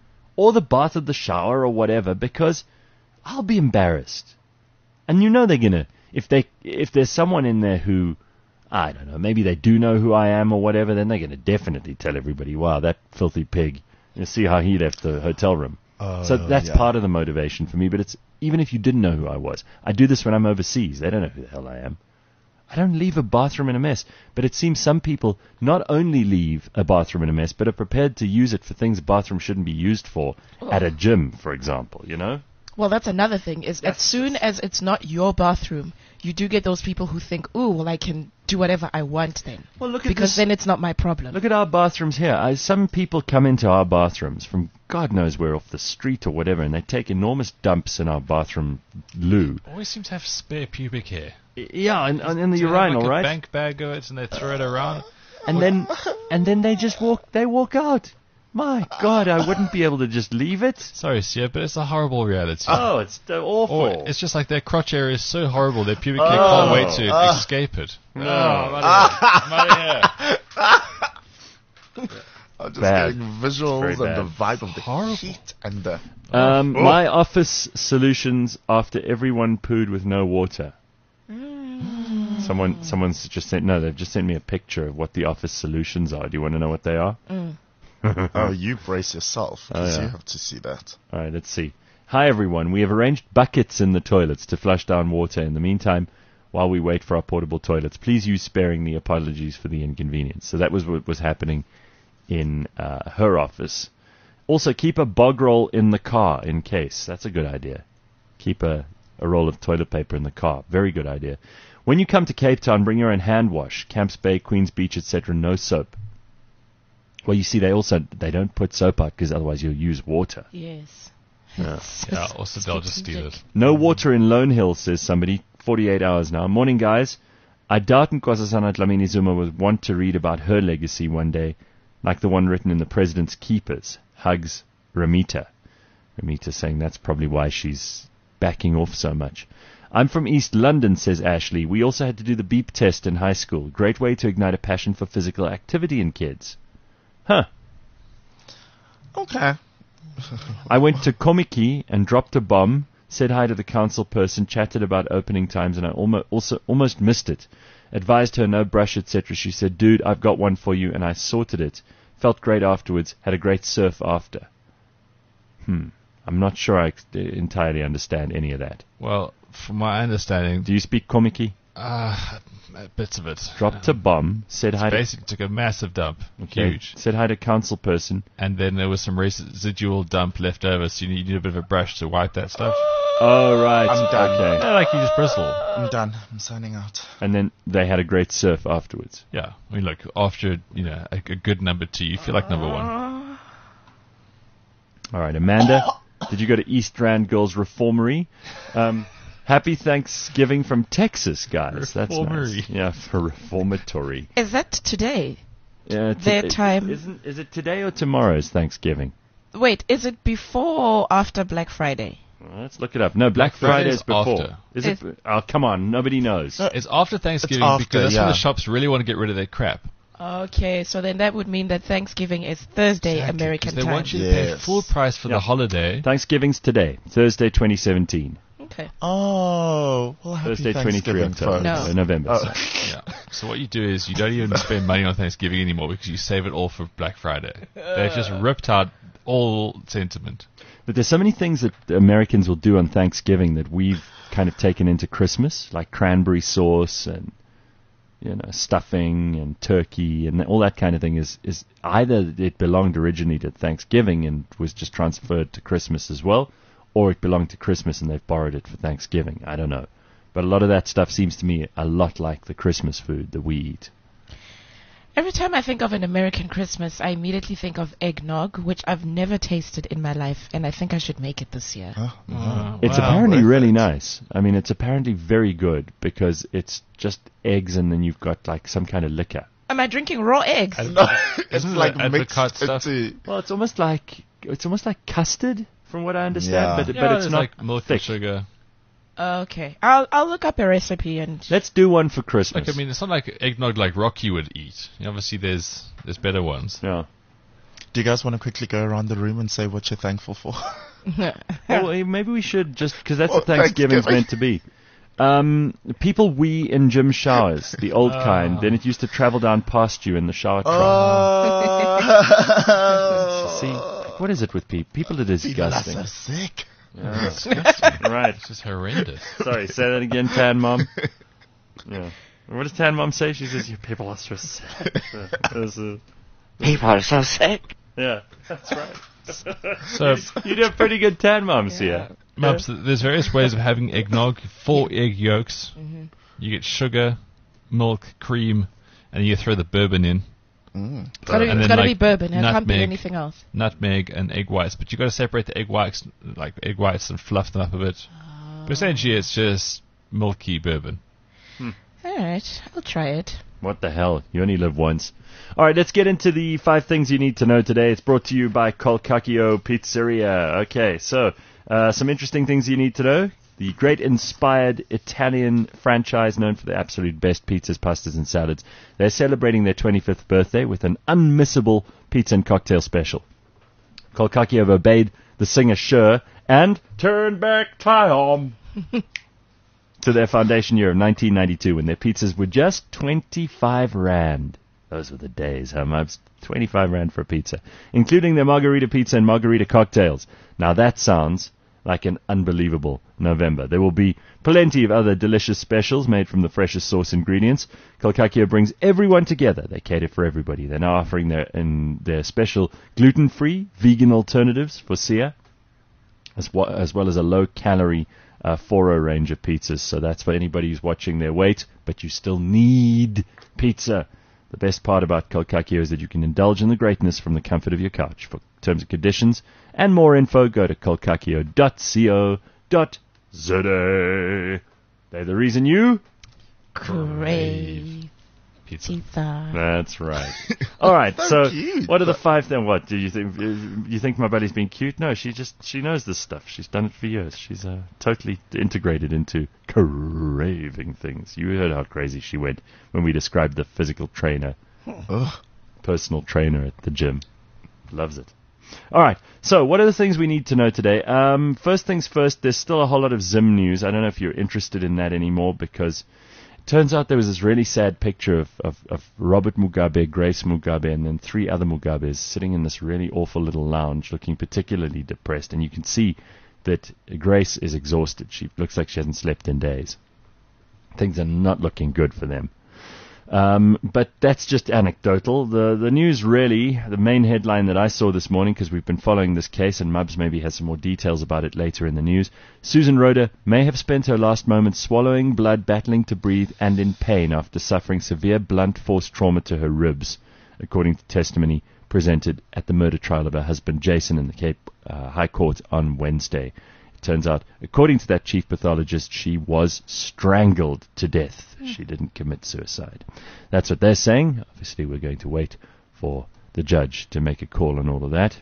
[SPEAKER 2] Or the bath or the shower or whatever, because I'll be embarrassed. And you know they're going to, if they if there's someone in there who, I don't know, maybe they do know who I am or whatever, then they're going to definitely tell everybody, wow, that filthy pig. You see how he left the hotel room.
[SPEAKER 5] Oh,
[SPEAKER 2] So that's
[SPEAKER 5] yeah.
[SPEAKER 2] part of the motivation for me. But it's even if you didn't know who I was, I do this when I'm overseas. They don't know who the hell I am. I don't leave a bathroom in a mess. But it seems some people not only leave a bathroom in a mess, but are prepared to use it for things a bathroom shouldn't be used for at a gym, for example, you know?
[SPEAKER 3] Well, that's another thing, is as soon as it's not your bathroom, you do get those people who think, ooh, well, I can do whatever I want then.
[SPEAKER 2] Well, look at
[SPEAKER 3] because
[SPEAKER 2] this.
[SPEAKER 3] then it's not my problem.
[SPEAKER 2] Look at our bathrooms here. I, some people come into our bathrooms from God knows where, off the street or whatever, and they take enormous dumps in our bathroom loo.
[SPEAKER 6] Always seem to have spare pubic hair.
[SPEAKER 2] I- Yeah, and, and in the
[SPEAKER 6] Do they have,
[SPEAKER 2] urinal,
[SPEAKER 6] like, a
[SPEAKER 2] right?
[SPEAKER 6] bank bag of it and they throw it around.
[SPEAKER 2] And then, and then they just walk. They walk out. My God, I wouldn't be able to just leave it.
[SPEAKER 6] Sorry, Sia, but it's a horrible reality.
[SPEAKER 2] Oh, it's uh, awful.
[SPEAKER 6] Or it's just like their crotch area is so horrible, their pubic hair
[SPEAKER 2] Oh.
[SPEAKER 6] can't wait to
[SPEAKER 2] Uh.
[SPEAKER 6] escape it.
[SPEAKER 2] No.
[SPEAKER 6] Oh, I'm out of here. I'm out of here.
[SPEAKER 5] I'm just
[SPEAKER 2] Bad.
[SPEAKER 5] getting
[SPEAKER 2] It's
[SPEAKER 5] visuals
[SPEAKER 2] very
[SPEAKER 5] and the
[SPEAKER 2] bad.
[SPEAKER 5] vibe of the
[SPEAKER 6] Horrible.
[SPEAKER 5] heat and the.
[SPEAKER 2] Um,
[SPEAKER 5] Oh.
[SPEAKER 2] My office solutions after everyone pooed with no water. Someone, someone's just sent. No, they've just sent me a picture of what the office solutions are. Do you want to know what they are?
[SPEAKER 5] Oh, you brace yourself because
[SPEAKER 2] Oh, yeah.
[SPEAKER 5] you have to see that.
[SPEAKER 2] All right, let's see. Hi, everyone. We have arranged buckets in the toilets to flush down water. In the meantime, while we wait for our portable toilets, please use sparingly. Apologies for the inconvenience. So that was what was happening in uh, her office. Also, keep a bog roll in the car in case. That's a good idea. Keep a, a roll of toilet paper in the car. Very good idea. When you come to Cape Town, bring your own hand wash. Camps Bay, Queens Beach, et cetera. No soap. Well, you see, they also they don't put soap out because otherwise you'll use water.
[SPEAKER 3] Yes.
[SPEAKER 2] Yeah.
[SPEAKER 6] Yeah, also they'll just steal it.
[SPEAKER 2] No water in Lone Hill, says somebody. forty-eight hours now. Morning, guys. I doubt Nkosazana Dlamini Zuma would want to read about her legacy one day, like the one written in The President's Keepers. Hugs, Ramita. Ramita saying that's probably why she's backing off so much. I'm from East London, says Ashley. We also had to do the beep test in high school. Great way to ignite a passion for physical activity in kids. Huh.
[SPEAKER 5] Okay.
[SPEAKER 2] I went to Komiki and dropped a bomb, said hi to the council person, chatted about opening times, and I almost, also almost missed it. Advised her no brush, et cetera. She said, dude, I've got one for you, and I sorted it. Felt great afterwards, had a great surf after. Hmm. I'm not sure I ex- entirely understand any of that.
[SPEAKER 6] Well, from my understanding,
[SPEAKER 2] Do you speak Komiki?
[SPEAKER 6] uh, bits of it.
[SPEAKER 2] Dropped a bomb, said hi to...
[SPEAKER 6] Basically, took a massive dump,
[SPEAKER 2] Okay.
[SPEAKER 6] huge,
[SPEAKER 2] Said hi to council person.
[SPEAKER 6] and then there was some residual dump left over, so you need, you need a bit of a brush to wipe that stuff.
[SPEAKER 2] Oh, right.
[SPEAKER 5] I'm done.
[SPEAKER 2] Okay.
[SPEAKER 6] Yeah, like you just bristle.
[SPEAKER 5] I'm done. I'm signing out.
[SPEAKER 2] And then they had a great surf afterwards.
[SPEAKER 6] Yeah, I mean, look, after you know a, a good number two, you feel like number one.
[SPEAKER 2] All right, Amanda, did you go to East Rand Girls Reformatory? Um, happy Thanksgiving from Texas, guys. That's
[SPEAKER 6] Reformatory.
[SPEAKER 2] nice. Yeah, for reformatory.
[SPEAKER 3] Is that today?
[SPEAKER 2] Yeah, t-
[SPEAKER 3] Their
[SPEAKER 2] it-
[SPEAKER 3] time.
[SPEAKER 2] Isn't is it today or tomorrow's Thanksgiving?
[SPEAKER 3] Wait, is it before or after Black Friday?
[SPEAKER 2] Well, let's look it up. No, Black
[SPEAKER 6] Black Friday
[SPEAKER 2] Friday
[SPEAKER 6] is
[SPEAKER 2] is before.
[SPEAKER 6] after.
[SPEAKER 2] Is it?
[SPEAKER 3] It's-
[SPEAKER 2] Oh, come on, nobody knows.
[SPEAKER 6] It's after Thanksgiving
[SPEAKER 5] after,
[SPEAKER 6] because that's when
[SPEAKER 5] yeah.
[SPEAKER 6] the shops really want to get rid of their crap.
[SPEAKER 3] Okay, so then that would mean that Thanksgiving is Thursday
[SPEAKER 6] Exactly, 'cause
[SPEAKER 3] American
[SPEAKER 6] they
[SPEAKER 3] time.
[SPEAKER 6] want you to pay
[SPEAKER 5] Yes.
[SPEAKER 6] full price for
[SPEAKER 2] Yeah.
[SPEAKER 6] the holiday.
[SPEAKER 2] Thanksgiving's today, Thursday, twenty seventeen.
[SPEAKER 3] Okay.
[SPEAKER 5] Oh, well, happy
[SPEAKER 2] Thursday, twenty-three
[SPEAKER 5] Thanksgiving,
[SPEAKER 2] October,
[SPEAKER 5] folks.
[SPEAKER 3] No.
[SPEAKER 2] uh, November.
[SPEAKER 5] Oh.
[SPEAKER 2] sorry.
[SPEAKER 6] Yeah. So what you do is you don't even spend money on Thanksgiving anymore because you save it all for Black Friday. They've just ripped out all sentiment.
[SPEAKER 2] But there's so many things that the Americans will do on Thanksgiving that we've kind of taken into Christmas, like cranberry sauce and you know stuffing and turkey and all that kind of thing. Is is either it belonged originally to Thanksgiving and was just transferred to Christmas as well, or it belonged to Christmas and they've borrowed it for Thanksgiving. I don't know, but a lot of that stuff seems to me a lot like the Christmas food that we eat.
[SPEAKER 3] Every time I think of an American Christmas, I immediately think of eggnog, which I've never tasted in my life, and I think I should make it this year.
[SPEAKER 5] Huh?
[SPEAKER 6] Uh,
[SPEAKER 2] It's
[SPEAKER 6] wow.
[SPEAKER 2] apparently
[SPEAKER 5] worth
[SPEAKER 2] really
[SPEAKER 5] it.
[SPEAKER 2] nice. I mean, it's apparently very good because it's just eggs and then you've got like some kind of liquor.
[SPEAKER 3] Am I drinking raw eggs?
[SPEAKER 5] No, it's
[SPEAKER 6] Isn't it
[SPEAKER 5] like
[SPEAKER 6] like
[SPEAKER 5] mixed
[SPEAKER 6] apricot stuff?
[SPEAKER 5] into.
[SPEAKER 2] Well, it's almost like it's almost like custard, from what I understand,
[SPEAKER 5] Yeah.
[SPEAKER 2] but
[SPEAKER 6] Yeah,
[SPEAKER 2] but it's
[SPEAKER 6] there's
[SPEAKER 2] not
[SPEAKER 6] like milk
[SPEAKER 2] thick.
[SPEAKER 6] and sugar.
[SPEAKER 3] Okay, I'll I'll look up a recipe and.
[SPEAKER 2] Let's do one for Christmas.
[SPEAKER 6] Like I mean, it's not like eggnog like Rocky would eat. You know, obviously, there's there's better ones.
[SPEAKER 2] yeah.
[SPEAKER 5] Do you guys want to quickly go around the room and say what you're thankful for?
[SPEAKER 2] Well, eh, maybe we should just because that's
[SPEAKER 5] Oh,
[SPEAKER 2] what Thanksgiving's
[SPEAKER 5] Thanksgiving.
[SPEAKER 2] meant to be. Um, people wee in gym showers, the old
[SPEAKER 6] Ah.
[SPEAKER 2] kind. Then it used to travel down past you in the shower tray.
[SPEAKER 5] Oh.
[SPEAKER 2] See, what is it with people? People are
[SPEAKER 5] People are
[SPEAKER 2] disgusting.
[SPEAKER 5] so sick.
[SPEAKER 2] Yeah. right.
[SPEAKER 6] It's just horrendous.
[SPEAKER 2] Sorry, say that again, Tan Mom. Yeah. What does Tan Mom say? She says, "You people are so sick." There's a-
[SPEAKER 4] People are so sick.
[SPEAKER 2] yeah, that's right.
[SPEAKER 6] So,
[SPEAKER 2] You do a pretty good Tan Moms here.
[SPEAKER 6] Mubs, there's various ways of having eggnog. Four egg yolks.
[SPEAKER 3] Mm-hmm.
[SPEAKER 6] You get sugar, milk, cream, and you throw the bourbon in.
[SPEAKER 5] Mm.
[SPEAKER 3] It's gotta,
[SPEAKER 6] And
[SPEAKER 3] it's
[SPEAKER 6] then,
[SPEAKER 3] gotta be
[SPEAKER 6] like,
[SPEAKER 3] bourbon. It can't be
[SPEAKER 6] nutmeg.
[SPEAKER 3] anything else.
[SPEAKER 6] Nutmeg and egg whites, but you got to separate the egg whites, like egg whites, and fluff them up a bit. But essentially, it's just milky bourbon.
[SPEAKER 3] All right, I'll try it.
[SPEAKER 2] What the hell? You only live once. All right, let's get into the five things you need to know today. It's brought to you by Colcacchio Pizzeria. Okay, so uh, some interesting things you need to know. The great inspired Italian franchise known for the absolute best pizzas, pastas, and salads. They're celebrating their twenty-fifth birthday with an unmissable pizza and cocktail special. Colcacchio have obeyed the singer Cher and turned back time to their foundation year of nineteen ninety-two when their pizzas were just twenty-five rand. Those were the days, huh, Mubs? twenty-five rand for a pizza, including their margarita pizza and margarita cocktails. Now that sounds like an unbelievable November. There will be plenty of other delicious specials made from the freshest source ingredients. Colcacchio brings everyone together. They cater for everybody. They're now offering their in their special gluten-free, vegan alternatives for Sia, as, wa- as well as a low-calorie uh, Foro range of pizzas. So that's for anybody who's watching their weight, but you still need pizza. The best part about Colcacchio is that you can indulge in the greatness from the comfort of your couch. For terms and conditions and more info, go to colcacchio dot co dot z a. They're the reason you...
[SPEAKER 3] Crave
[SPEAKER 6] Pizza.
[SPEAKER 3] pizza.
[SPEAKER 2] That's right. All right,
[SPEAKER 5] So
[SPEAKER 2] so
[SPEAKER 5] cute.
[SPEAKER 2] what are the five then? What, do you think You think my buddy's being cute? No, she just, she knows this stuff. She's done it for years. She's uh, totally integrated into craving things. You heard how crazy she went when we described the physical trainer,
[SPEAKER 5] Ugh.
[SPEAKER 2] personal trainer at the gym. Loves it. All right, so what are the things we need to know today? Um, first things first, there's still a whole lot of Zim news. I don't know if you're interested in that anymore because it turns out there was this really sad picture of, of, of Robert Mugabe, Grace Mugabe, and then three other Mugabes sitting in this really awful little lounge looking particularly depressed. And you can see that Grace is exhausted. She looks like she hasn't slept in days. Things are not looking good for them. Um, but that's just anecdotal. The the news really, the main headline that I saw this morning, because we've been following this case, and Mubs maybe has some more details about it later in the news. Susan Roda may have spent her last moments swallowing blood, battling to breathe, and in pain after suffering severe blunt force trauma to her ribs, according to testimony presented at the murder trial of her husband Jason in the Cape uh, High Court on Wednesday. Turns out, according to that chief pathologist, she was strangled to death. She didn't commit suicide. That's what they're saying. Obviously, we're going to wait for the judge to make a call on all of that.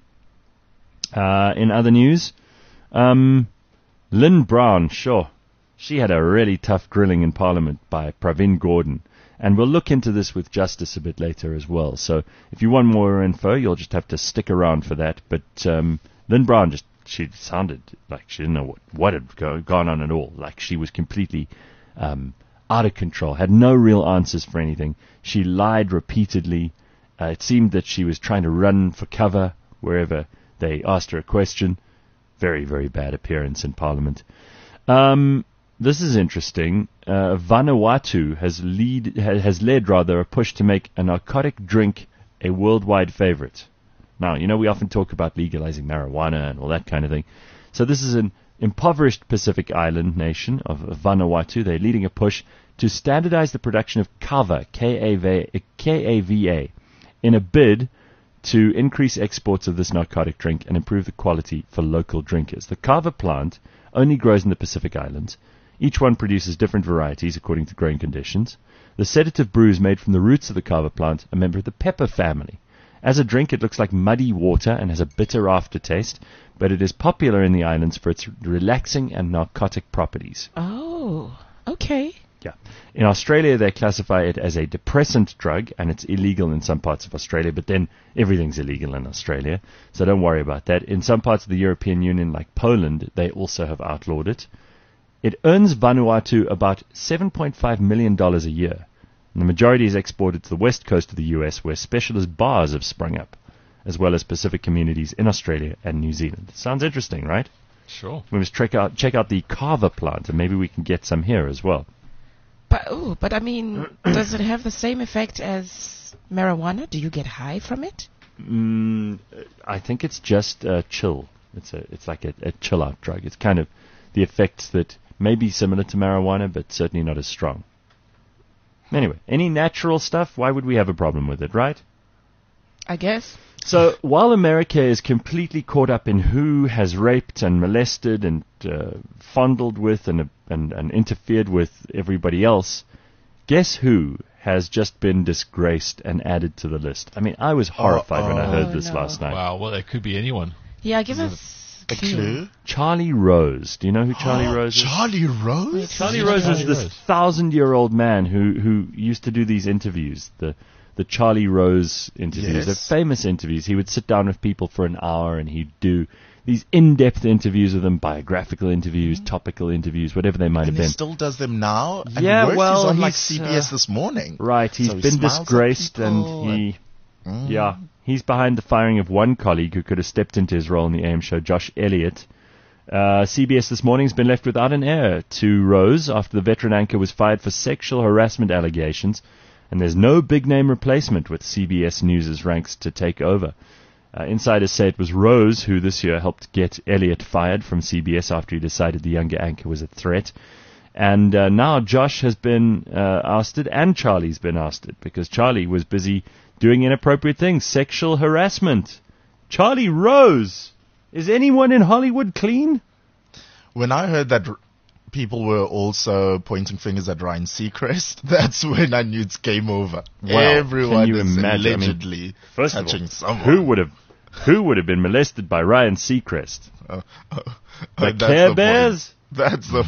[SPEAKER 2] Uh, in other news, um, Lynn Brown, sure, she had a really tough grilling in Parliament by Pravin Gordhan. And we'll look into this with Justice a bit later as well. So if you want more info, you'll just have to stick around for that. But um, Lynn Brown just... she sounded like she didn't know what, what had go, gone on at all. Like she was completely um, out of control, had no real answers for anything. She lied repeatedly. Uh, it seemed that she was trying to run for cover wherever they asked her a question. Very, very bad appearance in Parliament. Um, this is interesting. Uh, Vanuatu has, lead, ha, has led rather a push to make a narcotic drink a worldwide favorite. Now, you know, we often talk about legalizing marijuana and all that kind of thing. So this is an impoverished Pacific island nation of Vanuatu. They're leading a push to standardize the production of kava, K A V A, in a bid to increase exports of this narcotic drink and improve the quality for local drinkers. The kava plant only grows in the Pacific Islands. Each one produces different varieties according to growing conditions. The sedative brew is made from the roots of the kava plant, a member of the pepper family. As a drink, it looks like muddy water and has a bitter aftertaste, but it is popular in the islands for its relaxing and narcotic properties.
[SPEAKER 3] Oh, okay.
[SPEAKER 2] Yeah. In Australia, they classify it as a depressant drug, and it's illegal in some parts of Australia, but then everything's illegal in Australia, so don't worry about that. In some parts of the European Union, like Poland, they also have outlawed it. It earns Vanuatu about seven point five million dollars a year. And the majority is exported to the west coast of the U S, where specialist bars have sprung up, as well as Pacific communities in Australia and New Zealand. Sounds interesting, right?
[SPEAKER 6] Sure.
[SPEAKER 2] We must check out check out the kava plant, and maybe we can get some here as well.
[SPEAKER 3] But oh, but I mean, does it have the same effect as marijuana? Do you get high from it?
[SPEAKER 2] Mm, I think it's just uh, chill. It's a, it's like a, a chill out drug. It's kind of the effects that may be similar to marijuana, but certainly not as strong. Anyway, any natural stuff, why would we have a problem with it, right?
[SPEAKER 3] I guess.
[SPEAKER 2] So while America is completely caught up in who has raped and molested and uh, fondled with and, uh, and and interfered with everybody else, guess who has just been disgraced and added to the list? I mean, I was horrified
[SPEAKER 5] oh,
[SPEAKER 2] when I
[SPEAKER 3] oh,
[SPEAKER 2] heard this
[SPEAKER 3] no.
[SPEAKER 2] last night.
[SPEAKER 6] Wow, well, it could be anyone.
[SPEAKER 3] Yeah, give us
[SPEAKER 5] A clue?
[SPEAKER 2] Charlie Rose. Do you know who Charlie Rose is?
[SPEAKER 5] Charlie Rose?
[SPEAKER 3] Wait,
[SPEAKER 2] Charlie
[SPEAKER 3] who's
[SPEAKER 2] Rose was
[SPEAKER 6] Charlie
[SPEAKER 2] this
[SPEAKER 6] Rose?
[SPEAKER 2] thousand-year-old man who, who used to do these interviews, the the Charlie Rose interviews.
[SPEAKER 5] Yes.
[SPEAKER 2] They're famous interviews. He would sit down with people for an hour and he'd do these in-depth interviews with them, biographical interviews, topical interviews, whatever they might
[SPEAKER 5] And
[SPEAKER 2] have
[SPEAKER 5] he
[SPEAKER 2] been.
[SPEAKER 5] still does them now. And
[SPEAKER 2] Yeah,
[SPEAKER 5] worse,
[SPEAKER 2] well,
[SPEAKER 5] he's on like
[SPEAKER 2] he's,
[SPEAKER 5] C B S
[SPEAKER 2] uh,
[SPEAKER 5] this morning.
[SPEAKER 2] Right, he's
[SPEAKER 5] So he
[SPEAKER 2] been
[SPEAKER 5] smiles at
[SPEAKER 2] disgraced
[SPEAKER 5] people
[SPEAKER 2] and he...
[SPEAKER 5] Mm.
[SPEAKER 2] Yeah, he's behind the firing of one colleague who could have stepped into his role in the A M show, Josh Elliott. Uh, C B S This Morning has been left without an heir to Rose after the veteran anchor was fired for sexual harassment allegations, and there's no big-name replacement with C B S News' ranks to take over. Uh, insiders say it was Rose who this year helped get Elliott fired from C B S after he decided the younger anchor was a threat. And uh, now Josh has been uh, ousted and Charlie's been ousted because Charlie was busy doing inappropriate things, sexual harassment. Charlie Rose! Is anyone in Hollywood clean?
[SPEAKER 5] When I heard that r- people were also pointing fingers at Ryan Seacrest, that's when I knew it's game over.
[SPEAKER 2] Wow.
[SPEAKER 5] Everyone
[SPEAKER 2] Can you
[SPEAKER 5] is
[SPEAKER 2] imagine? I mean,
[SPEAKER 5] allegedly
[SPEAKER 2] First of
[SPEAKER 5] touching
[SPEAKER 2] all,
[SPEAKER 5] someone.
[SPEAKER 2] who would have who would have been molested by Ryan Seacrest?
[SPEAKER 5] Uh, uh,
[SPEAKER 2] The
[SPEAKER 5] that's
[SPEAKER 2] Care
[SPEAKER 5] the
[SPEAKER 2] Bears?
[SPEAKER 5] point. That's the...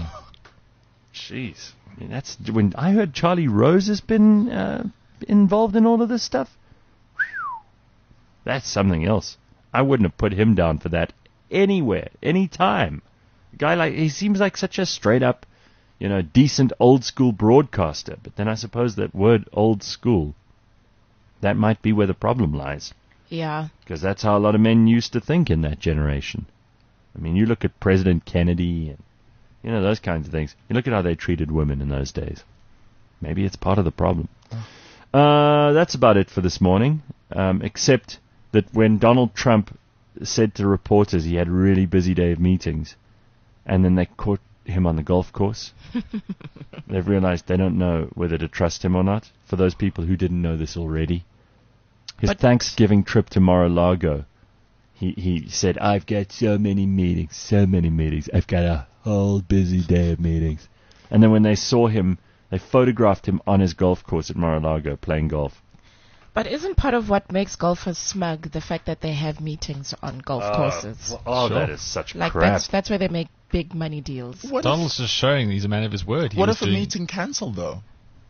[SPEAKER 2] Jeez, I mean, that's when I heard Charlie Rose has been uh, involved in all of this stuff. Whew. That's something else. I wouldn't have put him down for that anywhere, any time. A guy like he seems like such a straight up, you know, decent old school broadcaster. But then I suppose that word old school, that might be where the problem lies,
[SPEAKER 3] Yeah.
[SPEAKER 2] because that's how a lot of men used to think in that generation. I mean, you look at President Kennedy and you know those kinds of things. You look at how they treated women in those days. Maybe it's part of the problem. Uh, that's about it for this morning. Um, except that when Donald Trump said to reporters he had a really busy day of meetings, and then they caught him on the golf course, they've realized they don't know whether to trust him or not. For those people who didn't know this already, his
[SPEAKER 3] But-
[SPEAKER 2] Thanksgiving trip to Mar-a-Lago, he he said, "I've got so many meetings, so many meetings. I've got a whole busy day of meetings." And then when they saw him, they photographed him on his golf course at Mar-a-Lago playing golf.
[SPEAKER 3] But isn't part of what makes golfers smug the fact that they have meetings on golf courses?
[SPEAKER 2] Oh,
[SPEAKER 6] Sure.
[SPEAKER 2] that is such
[SPEAKER 3] Like
[SPEAKER 2] crap.
[SPEAKER 3] that's that's where they make big money deals.
[SPEAKER 5] What
[SPEAKER 6] Donald's just showing he's a man of his word. He
[SPEAKER 5] What
[SPEAKER 6] was
[SPEAKER 5] if a
[SPEAKER 6] doing-
[SPEAKER 5] meeting cancelled, though?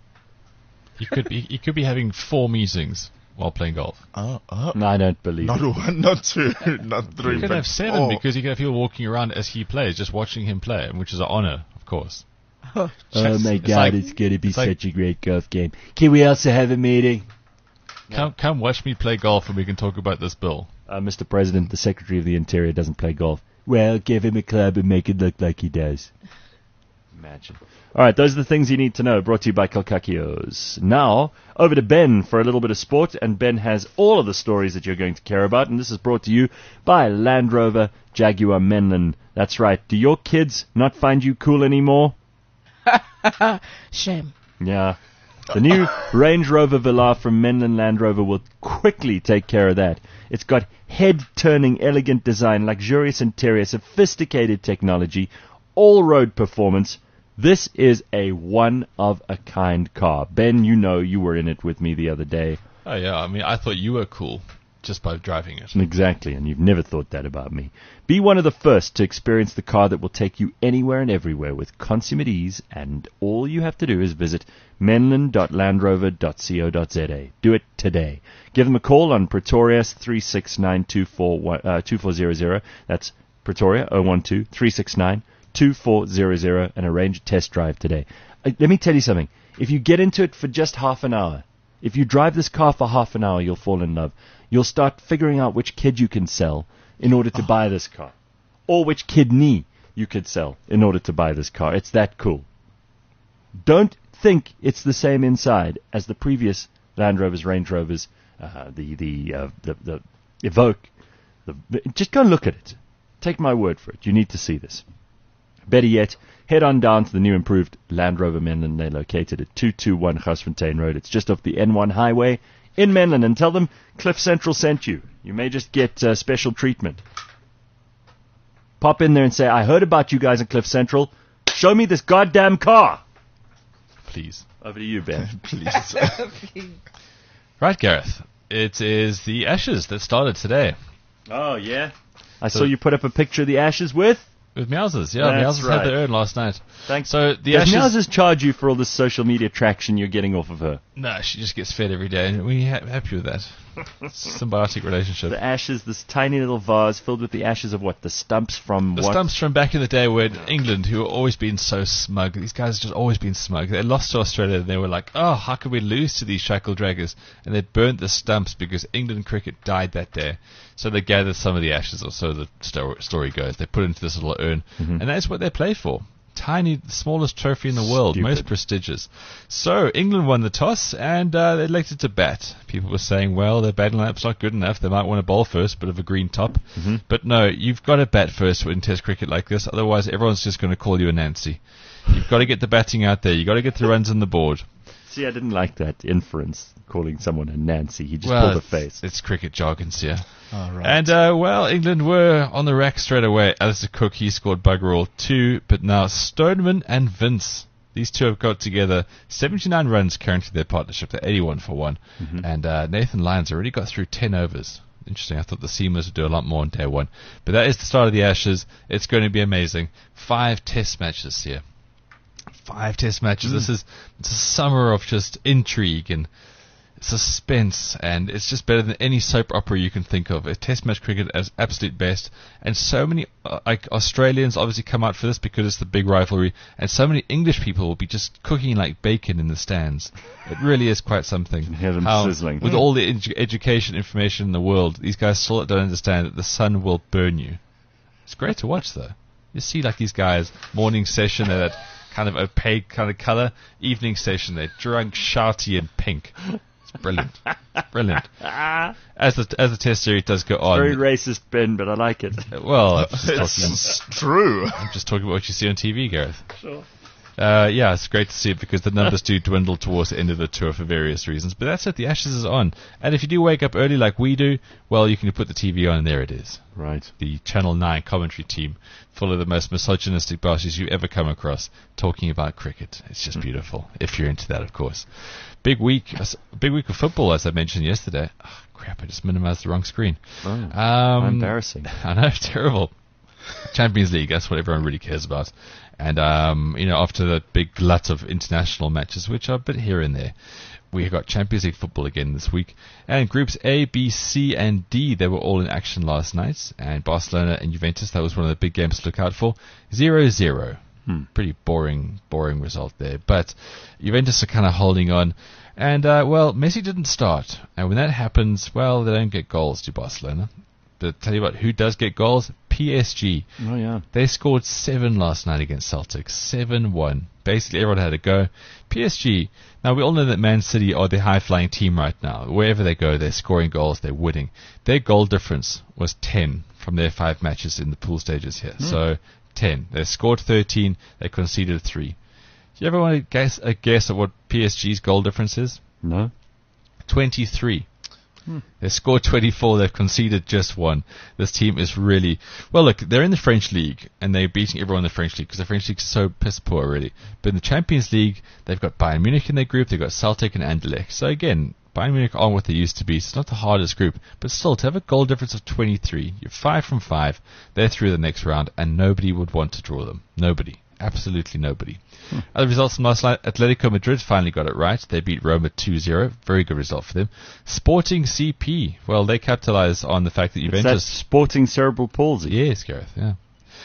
[SPEAKER 6] He could be. He could be having four meetings while playing golf.
[SPEAKER 5] Oh, oh.
[SPEAKER 2] No, I don't believe
[SPEAKER 5] Not
[SPEAKER 2] it.
[SPEAKER 5] one, not two, not three,
[SPEAKER 6] He could
[SPEAKER 5] but
[SPEAKER 6] have seven
[SPEAKER 5] four.
[SPEAKER 6] because he could have people walking around as he plays, just watching him play, which is an honor, of course.
[SPEAKER 2] Oh my
[SPEAKER 6] It's
[SPEAKER 2] God,
[SPEAKER 6] like-
[SPEAKER 2] it's going to be
[SPEAKER 6] it's like-
[SPEAKER 2] such a great golf game. Can we also have a meeting?
[SPEAKER 6] Come, come watch me play golf, and we can talk about this bill.
[SPEAKER 2] Uh, Mister President, the Secretary of the Interior doesn't play golf. Well, give him a club and make it look like he does. Imagine. All right, those are the things you need to know, brought to you by Kalkakios. Now, over to Ben for a little bit of sport, and Ben has all of the stories that you're going to care about, and this is brought to you by Land Rover Jaguar Menlyn. That's right. Do your kids not find you cool anymore?
[SPEAKER 3] Shame.
[SPEAKER 2] Yeah. The new Range Rover Velar from Menlyn Land Rover will quickly take care of that. It's got head-turning, elegant design, luxurious interior, sophisticated technology, all-road performance. This is a one-of-a-kind car. Ben, you know you were in it with me the other day.
[SPEAKER 6] Oh yeah, I mean, I thought you were cool just by driving it.
[SPEAKER 2] Exactly, and you've never thought that about me. Be one of the first to experience the car that will take you anywhere and everywhere with consummate ease, and all you have to do is visit menlyn dot land rover dot co dot za. Do it today. Give them a call on Pretoria three six nine, two four zero zero. That's Pretoria zero one two, three six nine, two four zero zero and arrange a test drive today. Uh, let me tell you something. If you get into it for just half an hour, if you drive this car for half an hour, you'll fall in love. You'll start figuring out which kid you can sell in order to buy this car, or which kidney you could sell in order to buy this car. It's that cool. Don't think it's the same inside as the previous Land Rovers, Range Rovers, uh, the the, uh, the the Evoque. The, just go and look at it. Take my word for it. You need to see this. Better yet, head on down to the new improved Land Rover Menlyn. They're located at two two one Garsfontein Road. It's just off the N one highway in Menlyn. And tell them Cliff Central sent you. You may just get uh, special treatment. Pop in there and say, I heard about you guys at Cliff Central. Show me this goddamn car.
[SPEAKER 6] Please.
[SPEAKER 2] Over to you, Ben.
[SPEAKER 5] Please.
[SPEAKER 6] Right, Gareth. It is the Ashes that started today.
[SPEAKER 2] Oh, yeah? I
[SPEAKER 6] So-
[SPEAKER 2] saw you put up a picture of the Ashes with...
[SPEAKER 6] With Meowsers, yeah.
[SPEAKER 2] That's
[SPEAKER 6] Meowsers
[SPEAKER 2] right.
[SPEAKER 6] had their own last night.
[SPEAKER 2] Thanks.
[SPEAKER 6] So the
[SPEAKER 2] Does
[SPEAKER 6] Ashes...
[SPEAKER 2] Meowsers charge you for all the social media traction you're getting off of her?
[SPEAKER 6] No, she just gets fed every day, and we're ha- happy with that. Symbiotic relationship.
[SPEAKER 2] The ashes, this tiny little vase filled with the ashes of what? The stumps from
[SPEAKER 6] The
[SPEAKER 2] what?
[SPEAKER 6] stumps from back in the day when England, who have always been so smug, these guys have just always been smug. They lost to Australia and they were like, oh, how could we lose to these shackle draggers? And they burnt the stumps because England cricket died that day. So they gathered some of the ashes, or so the sto- story goes. They put it into this little urn,
[SPEAKER 2] Mm-hmm.
[SPEAKER 6] and that's what they play for. Tiny, the smallest trophy in the world,
[SPEAKER 2] Stupid.
[SPEAKER 6] most prestigious. So England won the toss and uh, they elected to bat. People were saying, well, their batting lineup's not good enough. They might want to bowl first, bit of a green top.
[SPEAKER 2] Mm-hmm.
[SPEAKER 6] But no, you've got to bat first in Test cricket like this. Otherwise, everyone's just going to call you a Nancy. You've got to get the batting out there. You've got to get the runs on the board.
[SPEAKER 2] See, I didn't like that inference, calling someone a Nancy. He just
[SPEAKER 6] well,
[SPEAKER 2] pulled a
[SPEAKER 6] it's,
[SPEAKER 2] face.
[SPEAKER 6] it's cricket jargon, yeah.
[SPEAKER 5] All right.
[SPEAKER 6] And, uh, well, England were on the rack straight away. Alistair Cook, he scored bugger all two, but now Stoneman and Vince, these two have got together seventy-nine runs currently their partnership. They're eighty-one for one.
[SPEAKER 2] Mm-hmm.
[SPEAKER 6] And uh, Nathan Lyons already got through ten overs. Interesting. I thought the Seamers would do a lot more on day one. But that is the start of the Ashes. It's going to be amazing. Five test matches here. Five test matches.
[SPEAKER 2] Mm.
[SPEAKER 6] This is it's a summer of just intrigue and suspense, and it's just better than any soap opera you can think of. A test match cricket at its absolute best, and so many uh, like Australians obviously come out for this because it's the big rivalry, and so many English people will be just cooking like bacon in the stands. It really is quite something.
[SPEAKER 2] Hear them
[SPEAKER 6] How,
[SPEAKER 2] sizzling.
[SPEAKER 6] with all the edu- education information in the world, these guys still don't understand that the sun will burn you. It's great to watch, though. You see, like these guys, morning session, they're that kind of opaque kind of color. Evening session, they're drunk, shouty, and pink. It's brilliant, brilliant. As the as the test series does go on,
[SPEAKER 2] Very racist, Ben, but I like it.
[SPEAKER 6] well, I'm just, talking,
[SPEAKER 5] It's true.
[SPEAKER 6] I'm just talking about what you see on T V, Gareth.
[SPEAKER 2] Sure.
[SPEAKER 6] Uh, yeah, it's great to see it because the numbers do dwindle towards the end of the tour for various reasons. But that's it, the Ashes is on. And if you do wake up early like we do, well, you can put the T V on and there it is.
[SPEAKER 2] Right.
[SPEAKER 6] The Channel nine commentary team, full of the most misogynistic bastards you've ever come across, talking about cricket. It's just beautiful, if you're into that, of course. Big week, uh, big week of football, as I mentioned yesterday. Oh, crap, I just minimized the wrong screen.
[SPEAKER 2] Oh,
[SPEAKER 6] Um,
[SPEAKER 2] embarrassing.
[SPEAKER 6] I know, terrible. Champions League, that's what everyone really cares about. And, um, you know, after the big glut of international matches, which are a bit here and there, we got Champions League football again this week. And groups A, B, C, and D, they were all in action last night. And Barcelona and Juventus, that was one of the big games to look out for. zero zero.
[SPEAKER 2] Hmm.
[SPEAKER 6] Pretty boring, boring result there. But Juventus are kind of holding on. And, uh, well, Messi didn't start. And when that happens, well, they don't get goals to Barcelona. But tell you what, who does get goals? P S G.
[SPEAKER 2] Oh, yeah.
[SPEAKER 6] They scored seven last night against Celtic. seven one. Basically, everyone had a go. P S G, now we all know that Man City are the high-flying team right now. Wherever they go, they're scoring goals, they're winning. Their goal difference was ten from their five matches in the pool stages here.
[SPEAKER 2] Mm.
[SPEAKER 6] So, ten. They scored thirteen, they conceded three. Do you ever want to guess a guess at what P S G's goal difference is?
[SPEAKER 2] No?
[SPEAKER 6] twenty-three. They scored twenty-four, they've conceded just one. This team is really... Well, look, they're in the French League, and they're beating everyone in the French League, because the French League is so piss poor already. But in the Champions League, they've got Bayern Munich in their group, they've got Celtic and Anderlecht. So again, Bayern Munich aren't what they used to be, so it's not the hardest group. But still, to have a goal difference of twenty-three, you're five from five, they're through the next round, and nobody would want to draw them. Nobody. Absolutely nobody. Hmm. Other results from last night, Atletico Madrid finally got it right. They beat Roma two zero. Very good result for them. Sporting C P, well, they capitalized on the fact that Juventus...
[SPEAKER 2] That's sporting cerebral palsy.
[SPEAKER 6] Yes, Gareth, yeah.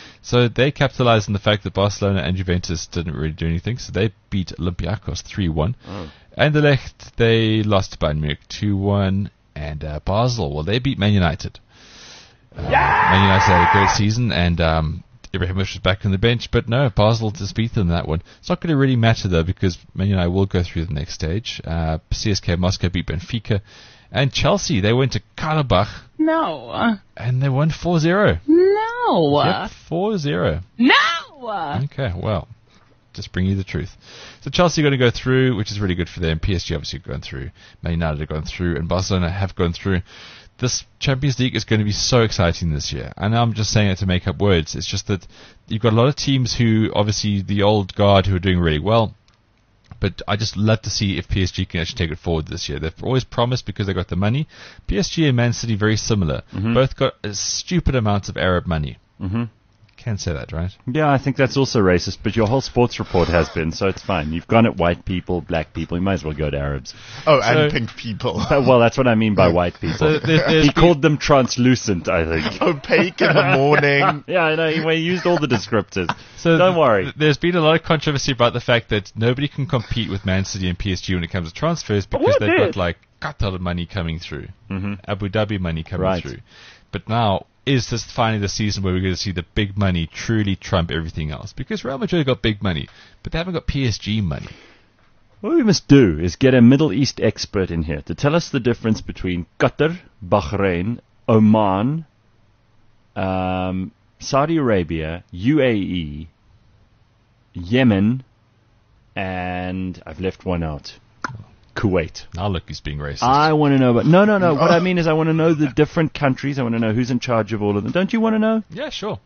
[SPEAKER 6] So they capitalized on the fact that Barcelona and Juventus didn't really do anything, so they beat Olympiacos three one.
[SPEAKER 2] Oh.
[SPEAKER 6] Anderlecht, they lost to Bayern Munich two one. And uh, Basel, well, they beat Man United. Uh, Man United had a great season, and... Um, Ibrahimovic was back on the bench, but no, Basel just beat them in that one. It's not going to really matter though, because Man United will go through the next stage. Uh, C S K Moscow beat Benfica, and Chelsea, they went to Karabakh.
[SPEAKER 9] No.
[SPEAKER 6] And they won four zero.
[SPEAKER 9] No.
[SPEAKER 6] Yep, four zero.
[SPEAKER 9] No.
[SPEAKER 6] Okay, well, just bring you the truth. So Chelsea are going to go through, which is really good for them. P S G obviously have gone through. Man United have gone through, and Barcelona have gone through. This Champions League is going to be so exciting this year. I know I'm just saying it to make up words. It's just that you've got a lot of teams who, obviously, the old guard who are doing really well. But I just love to see if P S G can actually take it forward this year. They've always promised because they got the money. P S G and Man City very similar.
[SPEAKER 2] Mm-hmm.
[SPEAKER 6] Both got a stupid amounts of Arab money.
[SPEAKER 2] Mm-hmm.
[SPEAKER 6] Can't say that, right?
[SPEAKER 2] Yeah, I think that's also racist, but your whole sports report has been, so it's fine. You've gone at white people, black people, you might as well go to Arabs.
[SPEAKER 5] Oh,
[SPEAKER 6] So-
[SPEAKER 5] and pink people.
[SPEAKER 2] Well, that's what I mean by white people.
[SPEAKER 6] So there- there's
[SPEAKER 2] He
[SPEAKER 6] been-
[SPEAKER 2] called them translucent, I think.
[SPEAKER 5] Opaque in the morning.
[SPEAKER 2] Yeah, I know, he he used all the descriptors.
[SPEAKER 6] So
[SPEAKER 2] Don't
[SPEAKER 6] th-
[SPEAKER 2] worry.
[SPEAKER 6] th- There's been a lot of controversy about the fact that nobody can compete with Man City and P S G when it comes to transfers because
[SPEAKER 4] Who
[SPEAKER 6] they've
[SPEAKER 4] did?
[SPEAKER 6] got like Qatar of money coming through,
[SPEAKER 2] Mm-hmm.
[SPEAKER 6] Abu Dhabi money coming
[SPEAKER 2] Right.
[SPEAKER 6] through. But now, is this finally the season where we're going to see the big money truly trump everything else? Because Real Madrid got big money, but they haven't got P S G money.
[SPEAKER 2] What we must do is get a Middle East expert in here to tell us the difference between Qatar, Bahrain, Oman, um, Saudi Arabia, U A E, Yemen, and I've left one out. Kuwait.
[SPEAKER 6] Now look, he's being racist.
[SPEAKER 2] I want to know about... No, no, no. What I mean is I want to know the different countries. I want to know who's in charge of all of them. Don't you want to know?
[SPEAKER 6] yeah, sure.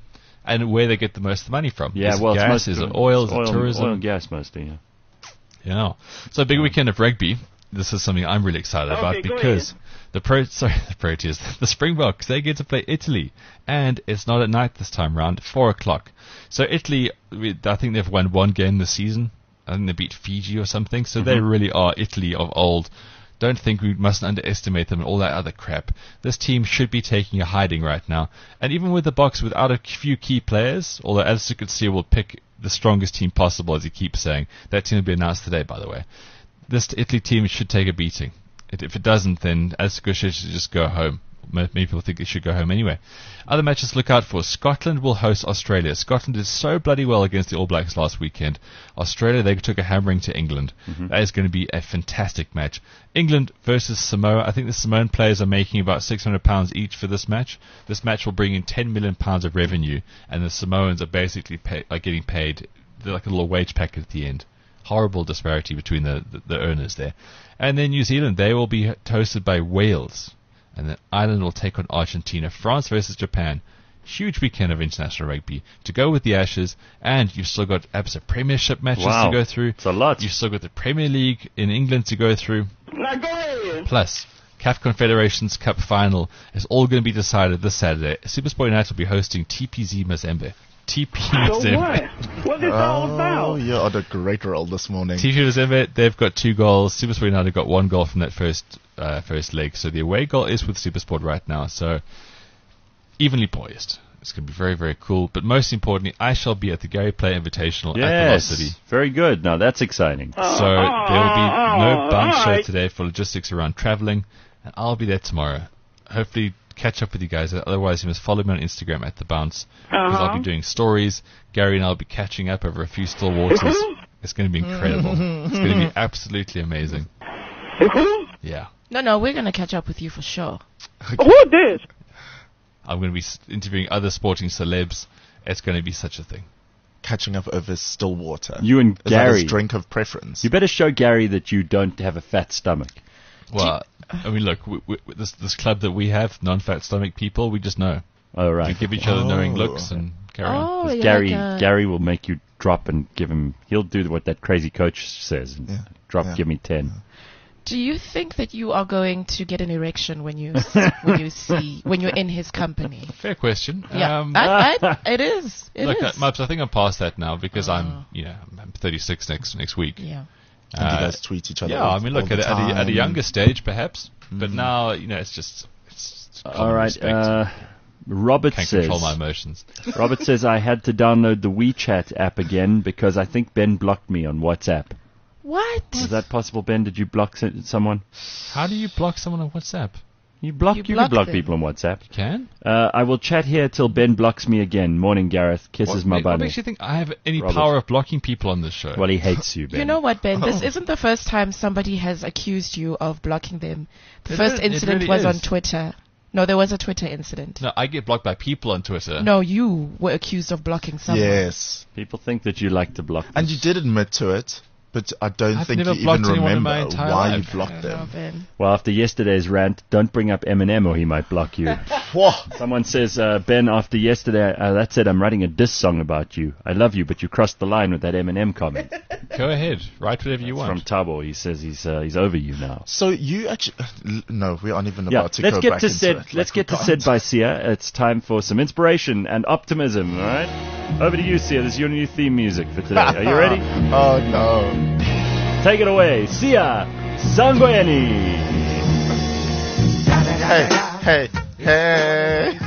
[SPEAKER 6] And where they get the most money from.
[SPEAKER 2] Yeah,
[SPEAKER 6] Is it
[SPEAKER 2] well,
[SPEAKER 6] gas,
[SPEAKER 2] it's most
[SPEAKER 6] is it oil, is it tourism?
[SPEAKER 2] Oil and gas mostly, yeah.
[SPEAKER 6] Yeah. So big weekend of rugby. This is something I'm really excited about
[SPEAKER 4] Okay, go
[SPEAKER 6] because the pro sorry the Proteas the Springboks, they get to play Italy, and it's not at night this time round, four o'clock. So Italy, we, I think they've won one game this season. I think they beat Fiji or something. So they really are Italy of old. Don't think we mustn't underestimate them and all that other crap. This team should be taking a hiding right now. And even with the Boks without a few key players, although as you could see, will pick the strongest team possible, as he keeps saying. That team will be announced today, by the way. This Italy team should take a beating. It, if it doesn't, then Azteca should just go home. Many people think they should go home anyway. Other matches to look out for. Scotland will host Australia. Scotland did so bloody well against the All Blacks last weekend. Australia, they took a hammering to England. Mm-hmm. That is going to be a fantastic match. England versus Samoa. I think the Samoan players are making about six hundred pounds each for this match. This match will bring in ten million pounds of revenue, and the Samoans are basically pay, are getting paid like a little wage packet at the end. Horrible disparity between the, the, the earners there. And then New Zealand, they will be hosted by Wales. And then Ireland will take on Argentina. France versus Japan. Huge weekend of international rugby to go with the Ashes. And you've still got abs- Premiership matches
[SPEAKER 2] Wow.
[SPEAKER 6] to go through.
[SPEAKER 2] It's a lot.
[SPEAKER 6] You've still got the Premier League in England to go through.
[SPEAKER 4] Now go ahead.
[SPEAKER 6] Plus, C A F Confederations Cup final is all going to be decided this Saturday. SuperSport United will be hosting T P Z Mazembe. T P
[SPEAKER 4] So
[SPEAKER 6] Mazembe.
[SPEAKER 4] what? What's this all
[SPEAKER 5] Oh,
[SPEAKER 4] about?
[SPEAKER 5] you're on a great roll this morning.
[SPEAKER 6] T P Mazembe, they've got two goals. SuperSport United got one goal from that first uh, first leg. So the away goal is with SuperSport right now. So evenly poised. It's going to be very, very cool. But most importantly, I shall be at the Gary Play Invitational at
[SPEAKER 2] Yes,
[SPEAKER 6] Velocity.
[SPEAKER 2] very good. Now that's exciting.
[SPEAKER 6] So there will be no bounce show
[SPEAKER 4] alright.
[SPEAKER 6] today for logistics around traveling. And I'll be there tomorrow. Hopefully catch up with you guys. Otherwise, you must follow me on Instagram at The Bounce. Because I'll be doing stories. Gary and I will be catching up over a few still waters. It's going to be incredible. It's going to be absolutely amazing.
[SPEAKER 4] Who?
[SPEAKER 6] Yeah.
[SPEAKER 3] No, no, we're going to catch up with you for sure.
[SPEAKER 4] Who did?
[SPEAKER 6] I'm going to be s- interviewing other sporting celebs. It's going to be such a thing.
[SPEAKER 5] Catching up over still water.
[SPEAKER 2] You and
[SPEAKER 5] Is that
[SPEAKER 2] Gary.
[SPEAKER 5] his drink of preference?
[SPEAKER 2] You better show Gary that you don't have a fat stomach.
[SPEAKER 6] Well, I mean, look, we, we, this this club that we have, non-fat stomach people, we just know.
[SPEAKER 2] All
[SPEAKER 6] We
[SPEAKER 2] right.
[SPEAKER 6] give each other knowing
[SPEAKER 5] Oh.
[SPEAKER 6] looks and carry on.
[SPEAKER 3] Oh,
[SPEAKER 2] 'Cause
[SPEAKER 3] you're
[SPEAKER 2] Gary,
[SPEAKER 3] like a-
[SPEAKER 2] Gary will make you drop and give him. He'll do what that crazy coach says. And
[SPEAKER 5] Yeah.
[SPEAKER 2] Drop,
[SPEAKER 5] Yeah.
[SPEAKER 2] give me ten.
[SPEAKER 3] Do you think that you are going to get an erection when you when you see when you're in his company?
[SPEAKER 6] Fair question.
[SPEAKER 3] Yeah,
[SPEAKER 6] Um,
[SPEAKER 3] I, I, it is. It
[SPEAKER 6] look,
[SPEAKER 3] is.
[SPEAKER 6] uh, Mubs, I think I'm past that now because
[SPEAKER 3] Oh.
[SPEAKER 6] I'm, you know, I'm thirty-six next next week.
[SPEAKER 3] yeah.
[SPEAKER 5] And you
[SPEAKER 6] Uh,
[SPEAKER 5] guys tweet each other.
[SPEAKER 6] Yeah,
[SPEAKER 5] all-
[SPEAKER 6] I mean,
[SPEAKER 5] all
[SPEAKER 6] look,
[SPEAKER 5] the
[SPEAKER 6] at, at, a, at a
[SPEAKER 5] time.
[SPEAKER 6] younger stage, perhaps. But now, you know, it's just... It's, it's
[SPEAKER 2] All
[SPEAKER 6] common
[SPEAKER 2] right.
[SPEAKER 6] respect.
[SPEAKER 2] Uh, Robert
[SPEAKER 6] Can't
[SPEAKER 2] says.
[SPEAKER 6] control my emotions.
[SPEAKER 2] Robert says I had to download the WeChat app again because I think Ben blocked me on WhatsApp.
[SPEAKER 3] What?
[SPEAKER 2] Is that possible, Ben? Did you block s- someone?
[SPEAKER 6] How do you block someone on WhatsApp?
[SPEAKER 2] You block.
[SPEAKER 3] You
[SPEAKER 2] You,
[SPEAKER 3] block
[SPEAKER 2] can block
[SPEAKER 3] them.
[SPEAKER 2] people on WhatsApp.
[SPEAKER 6] Can?
[SPEAKER 2] Uh, I will chat here till Ben blocks me again. Morning, Gareth. Kisses
[SPEAKER 6] What,
[SPEAKER 2] my
[SPEAKER 6] ma- what
[SPEAKER 2] bunny.
[SPEAKER 6] makes you think I have any
[SPEAKER 2] Robert.
[SPEAKER 6] power of blocking people on this show?
[SPEAKER 2] Well, he hates you, Ben.
[SPEAKER 3] You know what, Ben? This isn't the first time somebody has accused you of blocking them. The
[SPEAKER 6] It
[SPEAKER 3] first
[SPEAKER 6] is- it
[SPEAKER 3] incident
[SPEAKER 6] really
[SPEAKER 3] was on
[SPEAKER 6] is.
[SPEAKER 3] Twitter. No, there was a Twitter incident.
[SPEAKER 6] No, I get blocked by people on Twitter.
[SPEAKER 3] No, you were accused of blocking someone.
[SPEAKER 5] Yes.
[SPEAKER 2] People think that you like to block them.
[SPEAKER 5] And you did admit to it, but I don't
[SPEAKER 6] I've
[SPEAKER 5] think
[SPEAKER 6] never
[SPEAKER 5] you
[SPEAKER 6] blocked
[SPEAKER 5] even
[SPEAKER 6] anyone in
[SPEAKER 5] remember
[SPEAKER 6] my entire
[SPEAKER 5] why
[SPEAKER 6] life.
[SPEAKER 5] you blocked
[SPEAKER 3] I don't know,
[SPEAKER 5] them.
[SPEAKER 3] Ben.
[SPEAKER 2] Well, after yesterday's rant, don't bring up Eminem or he might block you.
[SPEAKER 5] Whoa.
[SPEAKER 2] Someone says, uh, Ben, after yesterday, uh, that said, I'm writing a diss song about you. I love you, but you crossed the line with that Eminem comment.
[SPEAKER 6] Go ahead. Write whatever you
[SPEAKER 2] From
[SPEAKER 6] want.
[SPEAKER 2] Tabo. He says he's uh, he's over you now.
[SPEAKER 5] So you actually... l- No, we aren't even
[SPEAKER 2] Yeah,
[SPEAKER 5] about to
[SPEAKER 2] let's
[SPEAKER 5] go
[SPEAKER 2] get
[SPEAKER 5] back
[SPEAKER 2] to
[SPEAKER 5] into
[SPEAKER 2] Sid.
[SPEAKER 5] it.
[SPEAKER 2] Let's
[SPEAKER 5] Like,
[SPEAKER 2] get
[SPEAKER 5] we
[SPEAKER 2] to Sid
[SPEAKER 5] can't.
[SPEAKER 2] by Sia. It's time for some inspiration and optimism. All right, over to you, Sia. This is your new theme music for today. Are you ready?
[SPEAKER 5] Oh, no.
[SPEAKER 2] Take it away, Sia Sangoyani.
[SPEAKER 5] Hey, hey, hey.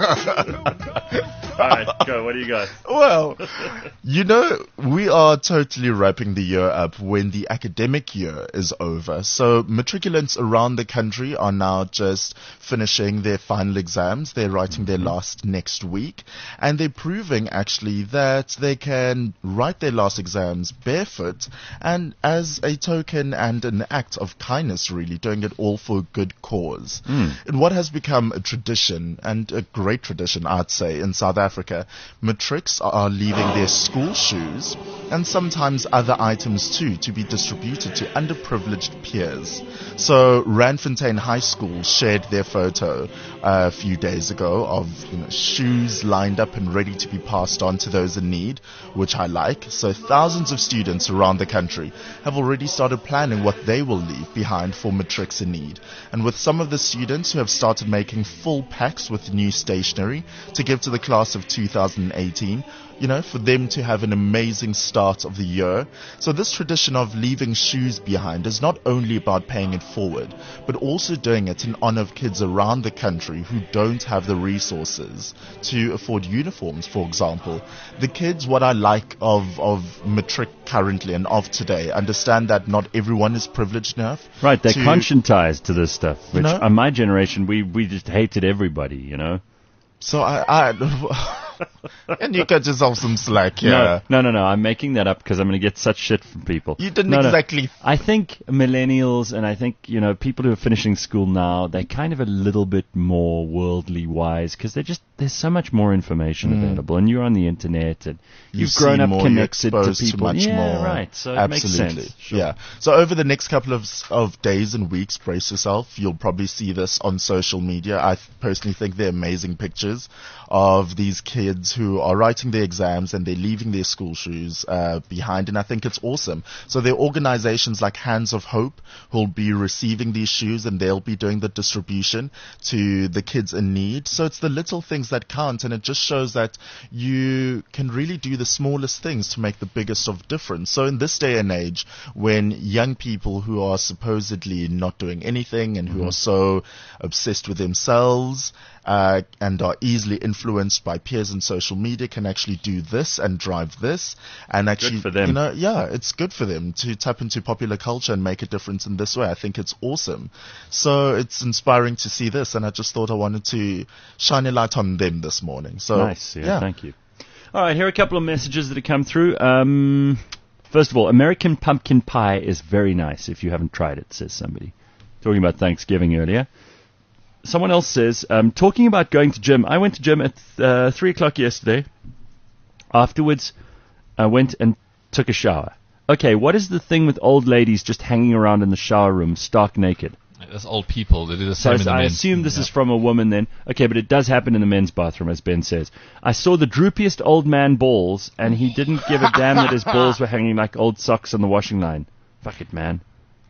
[SPEAKER 2] All right, go. What do you got?
[SPEAKER 5] Well, you know, we are totally wrapping the year up when the academic year is over. So matriculants around the country are now just finishing their final exams. They're writing their last next week. And they're proving actually that they can write their last exams barefoot and as a token and an act of kindness, really, doing it all for a good cause. In what has become a tradition, and a great tradition, I'd say, in South Africa, matrics are leaving their school shoes and sometimes other items too to be distributed to underprivileged peers. So Randfontein High School shared their photo uh, a few days ago of you know, shoes lined up and ready to be passed on to those in need, which I like. So thousands of students around the country have already started planning what they will leave behind for matrics in need. And with some of the students who have started making full packs with new stationery to give to the class of two thousand eighteen, you know, for them to have an amazing start of the year. So this tradition of leaving shoes behind is not only about paying it forward, but also doing it in honor of kids around the country who don't have the resources to afford uniforms, for example. The kids, what I like of, of matric currently and of today, understand that not everyone is privileged enough.
[SPEAKER 2] Right, they're
[SPEAKER 5] to-
[SPEAKER 2] conscientized to this stuff. Which,
[SPEAKER 5] know?
[SPEAKER 2] on my generation, we we just hated everybody. You know.
[SPEAKER 5] So I, I and you cut yourself some slack, yeah.
[SPEAKER 2] No, no, no, no. I'm making that up because I'm going to get such shit from people.
[SPEAKER 5] You didn't
[SPEAKER 2] No, no.
[SPEAKER 5] exactly.
[SPEAKER 2] I think millennials and I think, you know, people who are finishing school now, they're kind of a little bit more worldly wise because they're just, there's so much more information available and you're on the internet and
[SPEAKER 5] You
[SPEAKER 2] you've grown
[SPEAKER 5] see
[SPEAKER 2] up
[SPEAKER 5] more,
[SPEAKER 2] connected
[SPEAKER 5] you're
[SPEAKER 2] to
[SPEAKER 5] exposed
[SPEAKER 2] people.
[SPEAKER 5] to much
[SPEAKER 2] yeah,
[SPEAKER 5] more.
[SPEAKER 2] right. So it
[SPEAKER 5] Absolutely.
[SPEAKER 2] makes sense. Sure.
[SPEAKER 5] Yeah. So over the next couple of of days and weeks, brace yourself. You'll probably see this on social media. I th- personally think they're amazing pictures of these kids who are writing their exams and they're leaving their school shoes uh, behind, and I think it's awesome. So there are organizations like Hands of Hope who'll be receiving these shoes and they'll be doing the distribution to the kids in need. So it's the little things that count, and it just shows that you can really do the smallest things to make the biggest of difference. So in this day and age, when young people who are supposedly not doing anything and who
[SPEAKER 2] Mm-hmm.
[SPEAKER 5] are so obsessed with themselves uh, and are easily influenced by peers on social media can actually do this and drive this and actually,
[SPEAKER 2] for them.
[SPEAKER 5] you know, yeah, it's good for them to tap into popular culture and make a difference in this way. I think it's awesome. So it's inspiring to see this, and I just thought I wanted to shine a light on them this morning. So
[SPEAKER 2] Nice. Yeah, thank you. All right, here are a couple of messages that have come through. Um, first of all, American pumpkin pie is very nice if you haven't tried it, says somebody. Talking about Thanksgiving earlier. Someone else says, um, talking about going to gym. I went to gym at uh, three o'clock yesterday. Afterwards, I went and took a shower. Okay, what is the thing with old ladies just hanging around in the shower room, stark naked?
[SPEAKER 6] That's old people. They do the
[SPEAKER 2] So
[SPEAKER 6] same in the
[SPEAKER 2] I
[SPEAKER 6] men's.
[SPEAKER 2] assume this is from a woman then. Okay, but it does happen in the men's bathroom, as Ben says. I saw the droopiest old man balls, and he didn't give a damn that his balls were hanging like old socks on the washing line. Fuck it, man.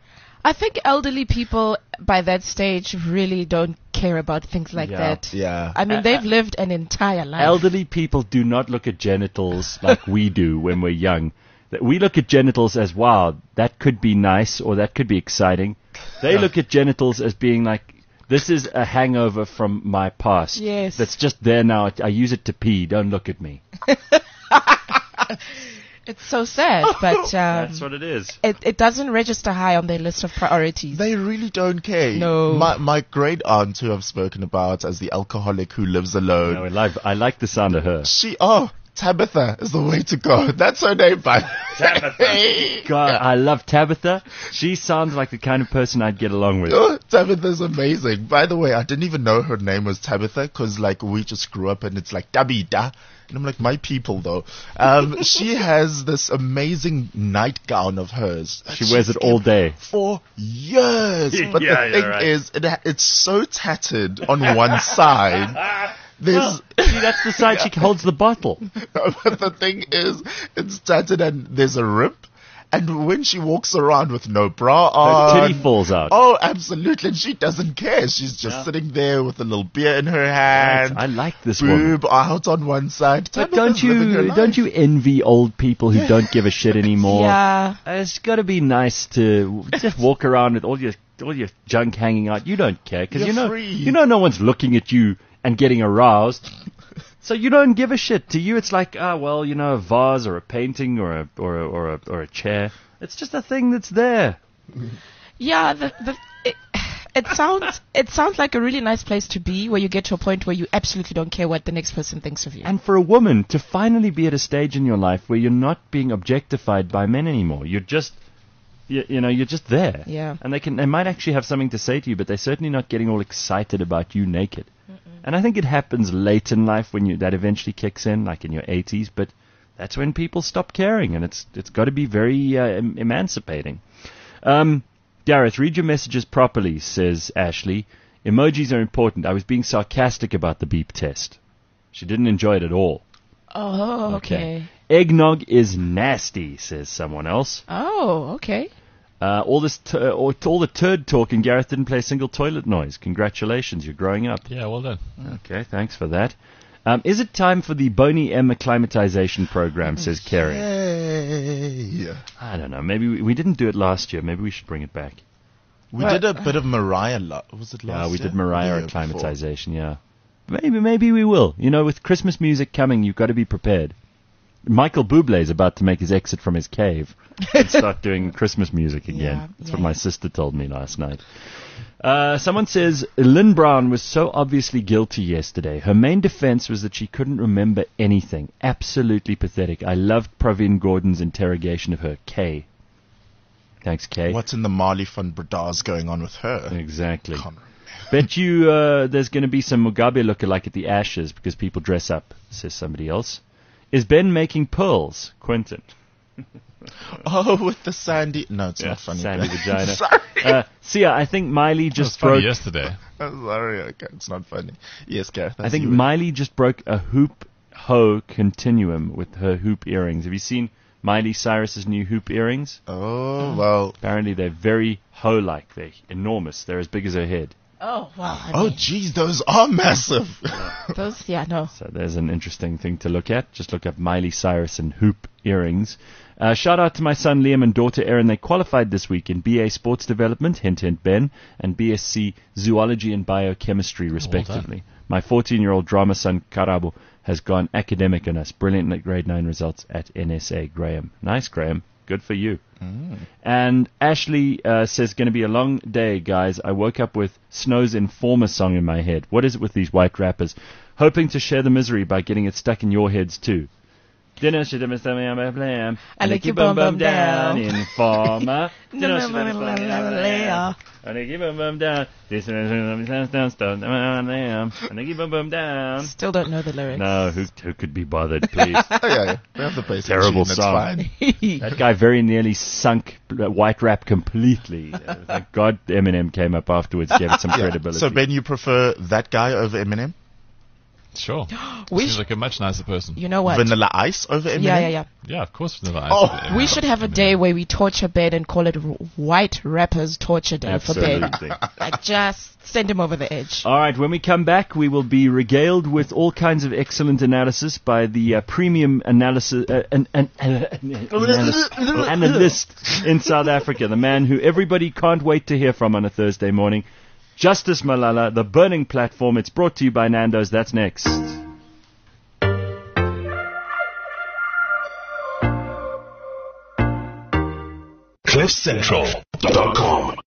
[SPEAKER 3] I think elderly people by that stage really don't care about things like
[SPEAKER 2] Yeah.
[SPEAKER 3] that.
[SPEAKER 5] yeah.
[SPEAKER 3] I mean, they've lived an entire life.
[SPEAKER 2] Elderly people do not look at genitals like we do when we're young. That we look at genitals as, wow, that could be nice or that could be exciting. They look at genitals as being like, this is a hangover from my past.
[SPEAKER 3] Yes.
[SPEAKER 2] That's just there now. I use it to pee. Don't look at me.
[SPEAKER 3] It's so sad, but um,
[SPEAKER 2] That's what it is.
[SPEAKER 3] it, it doesn't register high on their list of priorities.
[SPEAKER 5] They really don't care.
[SPEAKER 3] No.
[SPEAKER 5] My my great aunt, who I've spoken about as the alcoholic who lives alone,
[SPEAKER 2] No, I like, I like the sound of her.
[SPEAKER 5] she, oh, Tabitha is the way to go. That's her name, but Tabitha.
[SPEAKER 2] God, I love Tabitha. She sounds like the kind of person I'd get along with.
[SPEAKER 5] Oh, Tabitha's amazing. By the way, I didn't even know her name was Tabitha because, like, we just grew up and it's like Tabitha. And I'm like, my people, though. Um, she has this amazing nightgown of hers.
[SPEAKER 2] She wears it all day.
[SPEAKER 5] For years. But
[SPEAKER 2] Yeah,
[SPEAKER 5] the
[SPEAKER 2] yeah,
[SPEAKER 5] thing
[SPEAKER 2] right.
[SPEAKER 5] is, it, ha- it's so tattered on one side. There's,
[SPEAKER 2] Well, see, that's the side she holds the bottle.
[SPEAKER 5] but the thing is, it's tattered and there's a rip. And when she walks around with no bra
[SPEAKER 2] Her
[SPEAKER 5] on,
[SPEAKER 2] titty falls out.
[SPEAKER 5] oh, absolutely, and she doesn't care. She's just
[SPEAKER 2] Yeah.
[SPEAKER 5] sitting there with a little beer in her hand,
[SPEAKER 2] I like this woman.
[SPEAKER 5] boob out on one side.
[SPEAKER 2] But
[SPEAKER 5] Tabitha's
[SPEAKER 2] don't
[SPEAKER 5] living her
[SPEAKER 2] you
[SPEAKER 5] life.
[SPEAKER 2] don't you envy old people who don't give a shit anymore?
[SPEAKER 3] Yeah.
[SPEAKER 2] Uh, It's got to be nice to just walk around with all your all your junk hanging out. You don't care because
[SPEAKER 5] You're
[SPEAKER 2] you know
[SPEAKER 5] free.
[SPEAKER 2] you know no one's looking at you and getting aroused. So you don't give a shit. To you, it's like, ah, well, you know, a vase or a painting or a or a, or a or a chair. It's just a thing that's there.
[SPEAKER 3] Yeah, the, the, it, it sounds it sounds like a really nice place to be, where you get to a point where you absolutely don't care what the next person thinks of you.
[SPEAKER 2] And for a woman to finally be at a stage in your life where you're not being objectified by men anymore, you're just, you, you know, you're just there.
[SPEAKER 3] Yeah.
[SPEAKER 2] And they can, they might actually have something to say to you, but they're certainly not getting all excited about you naked. And I think it happens late in life when you that eventually kicks in, like in your eighties. But that's when people stop caring, and it's it's got to be very uh, em- emancipating. Um, Gareth, read your messages properly, says Ashley. Emojis are important. I was being sarcastic about the beep test. She didn't enjoy it at all.
[SPEAKER 3] Oh, okay.
[SPEAKER 2] Eggnog is nasty, says someone else.
[SPEAKER 3] Oh, okay.
[SPEAKER 2] Uh, all this, t- uh, all, all the turd talk, and Gareth didn't play a single toilet noise. Congratulations, you're growing up.
[SPEAKER 6] Yeah, well done.
[SPEAKER 2] Okay, thanks for that. Um, is it time for the Boney M acclimatization program, says Kerry.
[SPEAKER 5] Yay.
[SPEAKER 2] I don't know. Maybe we, we didn't do it last year. Maybe we should bring it back.
[SPEAKER 5] We
[SPEAKER 3] Well,
[SPEAKER 5] did a bit of Mariah. Lo- was it last
[SPEAKER 2] Yeah, we
[SPEAKER 5] year?
[SPEAKER 2] did Mariah
[SPEAKER 5] The year before.
[SPEAKER 2] acclimatization, yeah. Maybe, maybe we will. You know, with Christmas music coming, you've got to be prepared. Michael Bublé is about to make his exit from his cave and start doing Christmas music again.
[SPEAKER 3] Yeah,
[SPEAKER 2] That's
[SPEAKER 3] yeah.
[SPEAKER 2] what my sister told me last night. Uh, someone says, Lynn Brown was so obviously guilty yesterday. Her main defense was that she couldn't remember anything. Absolutely pathetic. I loved Praveen Gordon's interrogation of her. Kay. Thanks, Kay.
[SPEAKER 5] What's in the Marley van Bredaz going on with her?
[SPEAKER 2] Exactly.
[SPEAKER 5] Can't
[SPEAKER 2] Bet you uh, there's going to be some Mugabe lookalike at the Ashes because people dress up, says somebody else. Is Ben making pearls? Quentin.
[SPEAKER 5] Oh, with the sandy. No, it's
[SPEAKER 2] Yeah,
[SPEAKER 5] not funny.
[SPEAKER 2] sandy
[SPEAKER 5] Ben.
[SPEAKER 2] vagina.
[SPEAKER 5] Sorry.
[SPEAKER 2] Uh, Sia, I think Miley
[SPEAKER 6] It was
[SPEAKER 2] just
[SPEAKER 6] funny
[SPEAKER 2] broke.
[SPEAKER 6] yesterday.
[SPEAKER 5] I'm sorry. Okay, it's not funny. Yes, Gareth.
[SPEAKER 2] I think
[SPEAKER 5] see you.
[SPEAKER 2] Miley just broke a hoop hoe continuum with her hoop earrings. Have you seen Miley Cyrus's new hoop earrings?
[SPEAKER 5] Oh, well.
[SPEAKER 2] Apparently they're very hoe-like. They're enormous. They're as big as her head.
[SPEAKER 3] Oh, wow. I
[SPEAKER 5] Oh,
[SPEAKER 3] mean,
[SPEAKER 5] geez, those are massive.
[SPEAKER 3] those, yeah, no.
[SPEAKER 2] So there's an interesting thing to look at. Just look up Miley Cyrus and hoop earrings. Uh, shout out to my son Liam and daughter Erin. They qualified this week in B A Sports Development, hint hint Ben, and B S c Zoology and Biochemistry, respectively. My fourteen-year-old drama son Karabo has gone academic on us. Brilliant at grade nine results at N S A. Graham. Nice, Graham. Good for you. And Ashley uh, says, going to be a long day, guys. I woke up with Snow's Informer song in my head. What is it with these white rappers? Hoping to share the misery by getting it stuck in your heads, too. Dinner should have been something on my plan.
[SPEAKER 3] I like your bum bum down.
[SPEAKER 2] Informer. Dinner should have been something on my plan. I like your bum bum down. This is down, down, down. I like your bum bum down.
[SPEAKER 3] Still don't know the lyrics.
[SPEAKER 2] No, who who could be bothered, please?
[SPEAKER 5] Oh, yeah, yeah. We have the basic
[SPEAKER 2] Terrible
[SPEAKER 5] tune, it's
[SPEAKER 2] song.
[SPEAKER 5] fine.
[SPEAKER 2] That guy very nearly sunk uh, white rap completely. Uh, thank God Eminem came up afterwards, gave it some
[SPEAKER 5] Yeah.
[SPEAKER 2] credibility.
[SPEAKER 5] So, Ben, you prefer that guy over Eminem?
[SPEAKER 6] Sure.
[SPEAKER 3] We
[SPEAKER 6] Seems
[SPEAKER 3] sh-
[SPEAKER 6] like a much nicer person.
[SPEAKER 3] You know what?
[SPEAKER 5] Vanilla Ice over Eminem?
[SPEAKER 3] Yeah, yeah, yeah.
[SPEAKER 6] Yeah, of course. Vanilla Ice.
[SPEAKER 5] Oh,
[SPEAKER 6] Eminem.
[SPEAKER 3] We should have a day where we torture Ben and call it R- White Rappers Torture Day for Ben.
[SPEAKER 2] Absolutely.
[SPEAKER 3] Like, just send him over the edge.
[SPEAKER 2] All right, when we come back, we will be regaled with all kinds of excellent analysis by the uh, premium analysis uh, an, an, an, analyst, analyst in South Africa, the man who everybody can't wait to hear from on a Thursday morning, Justice Malala, the Burning Platform. It's brought to you by Nando's. That's next.
[SPEAKER 1] cliff central dot com.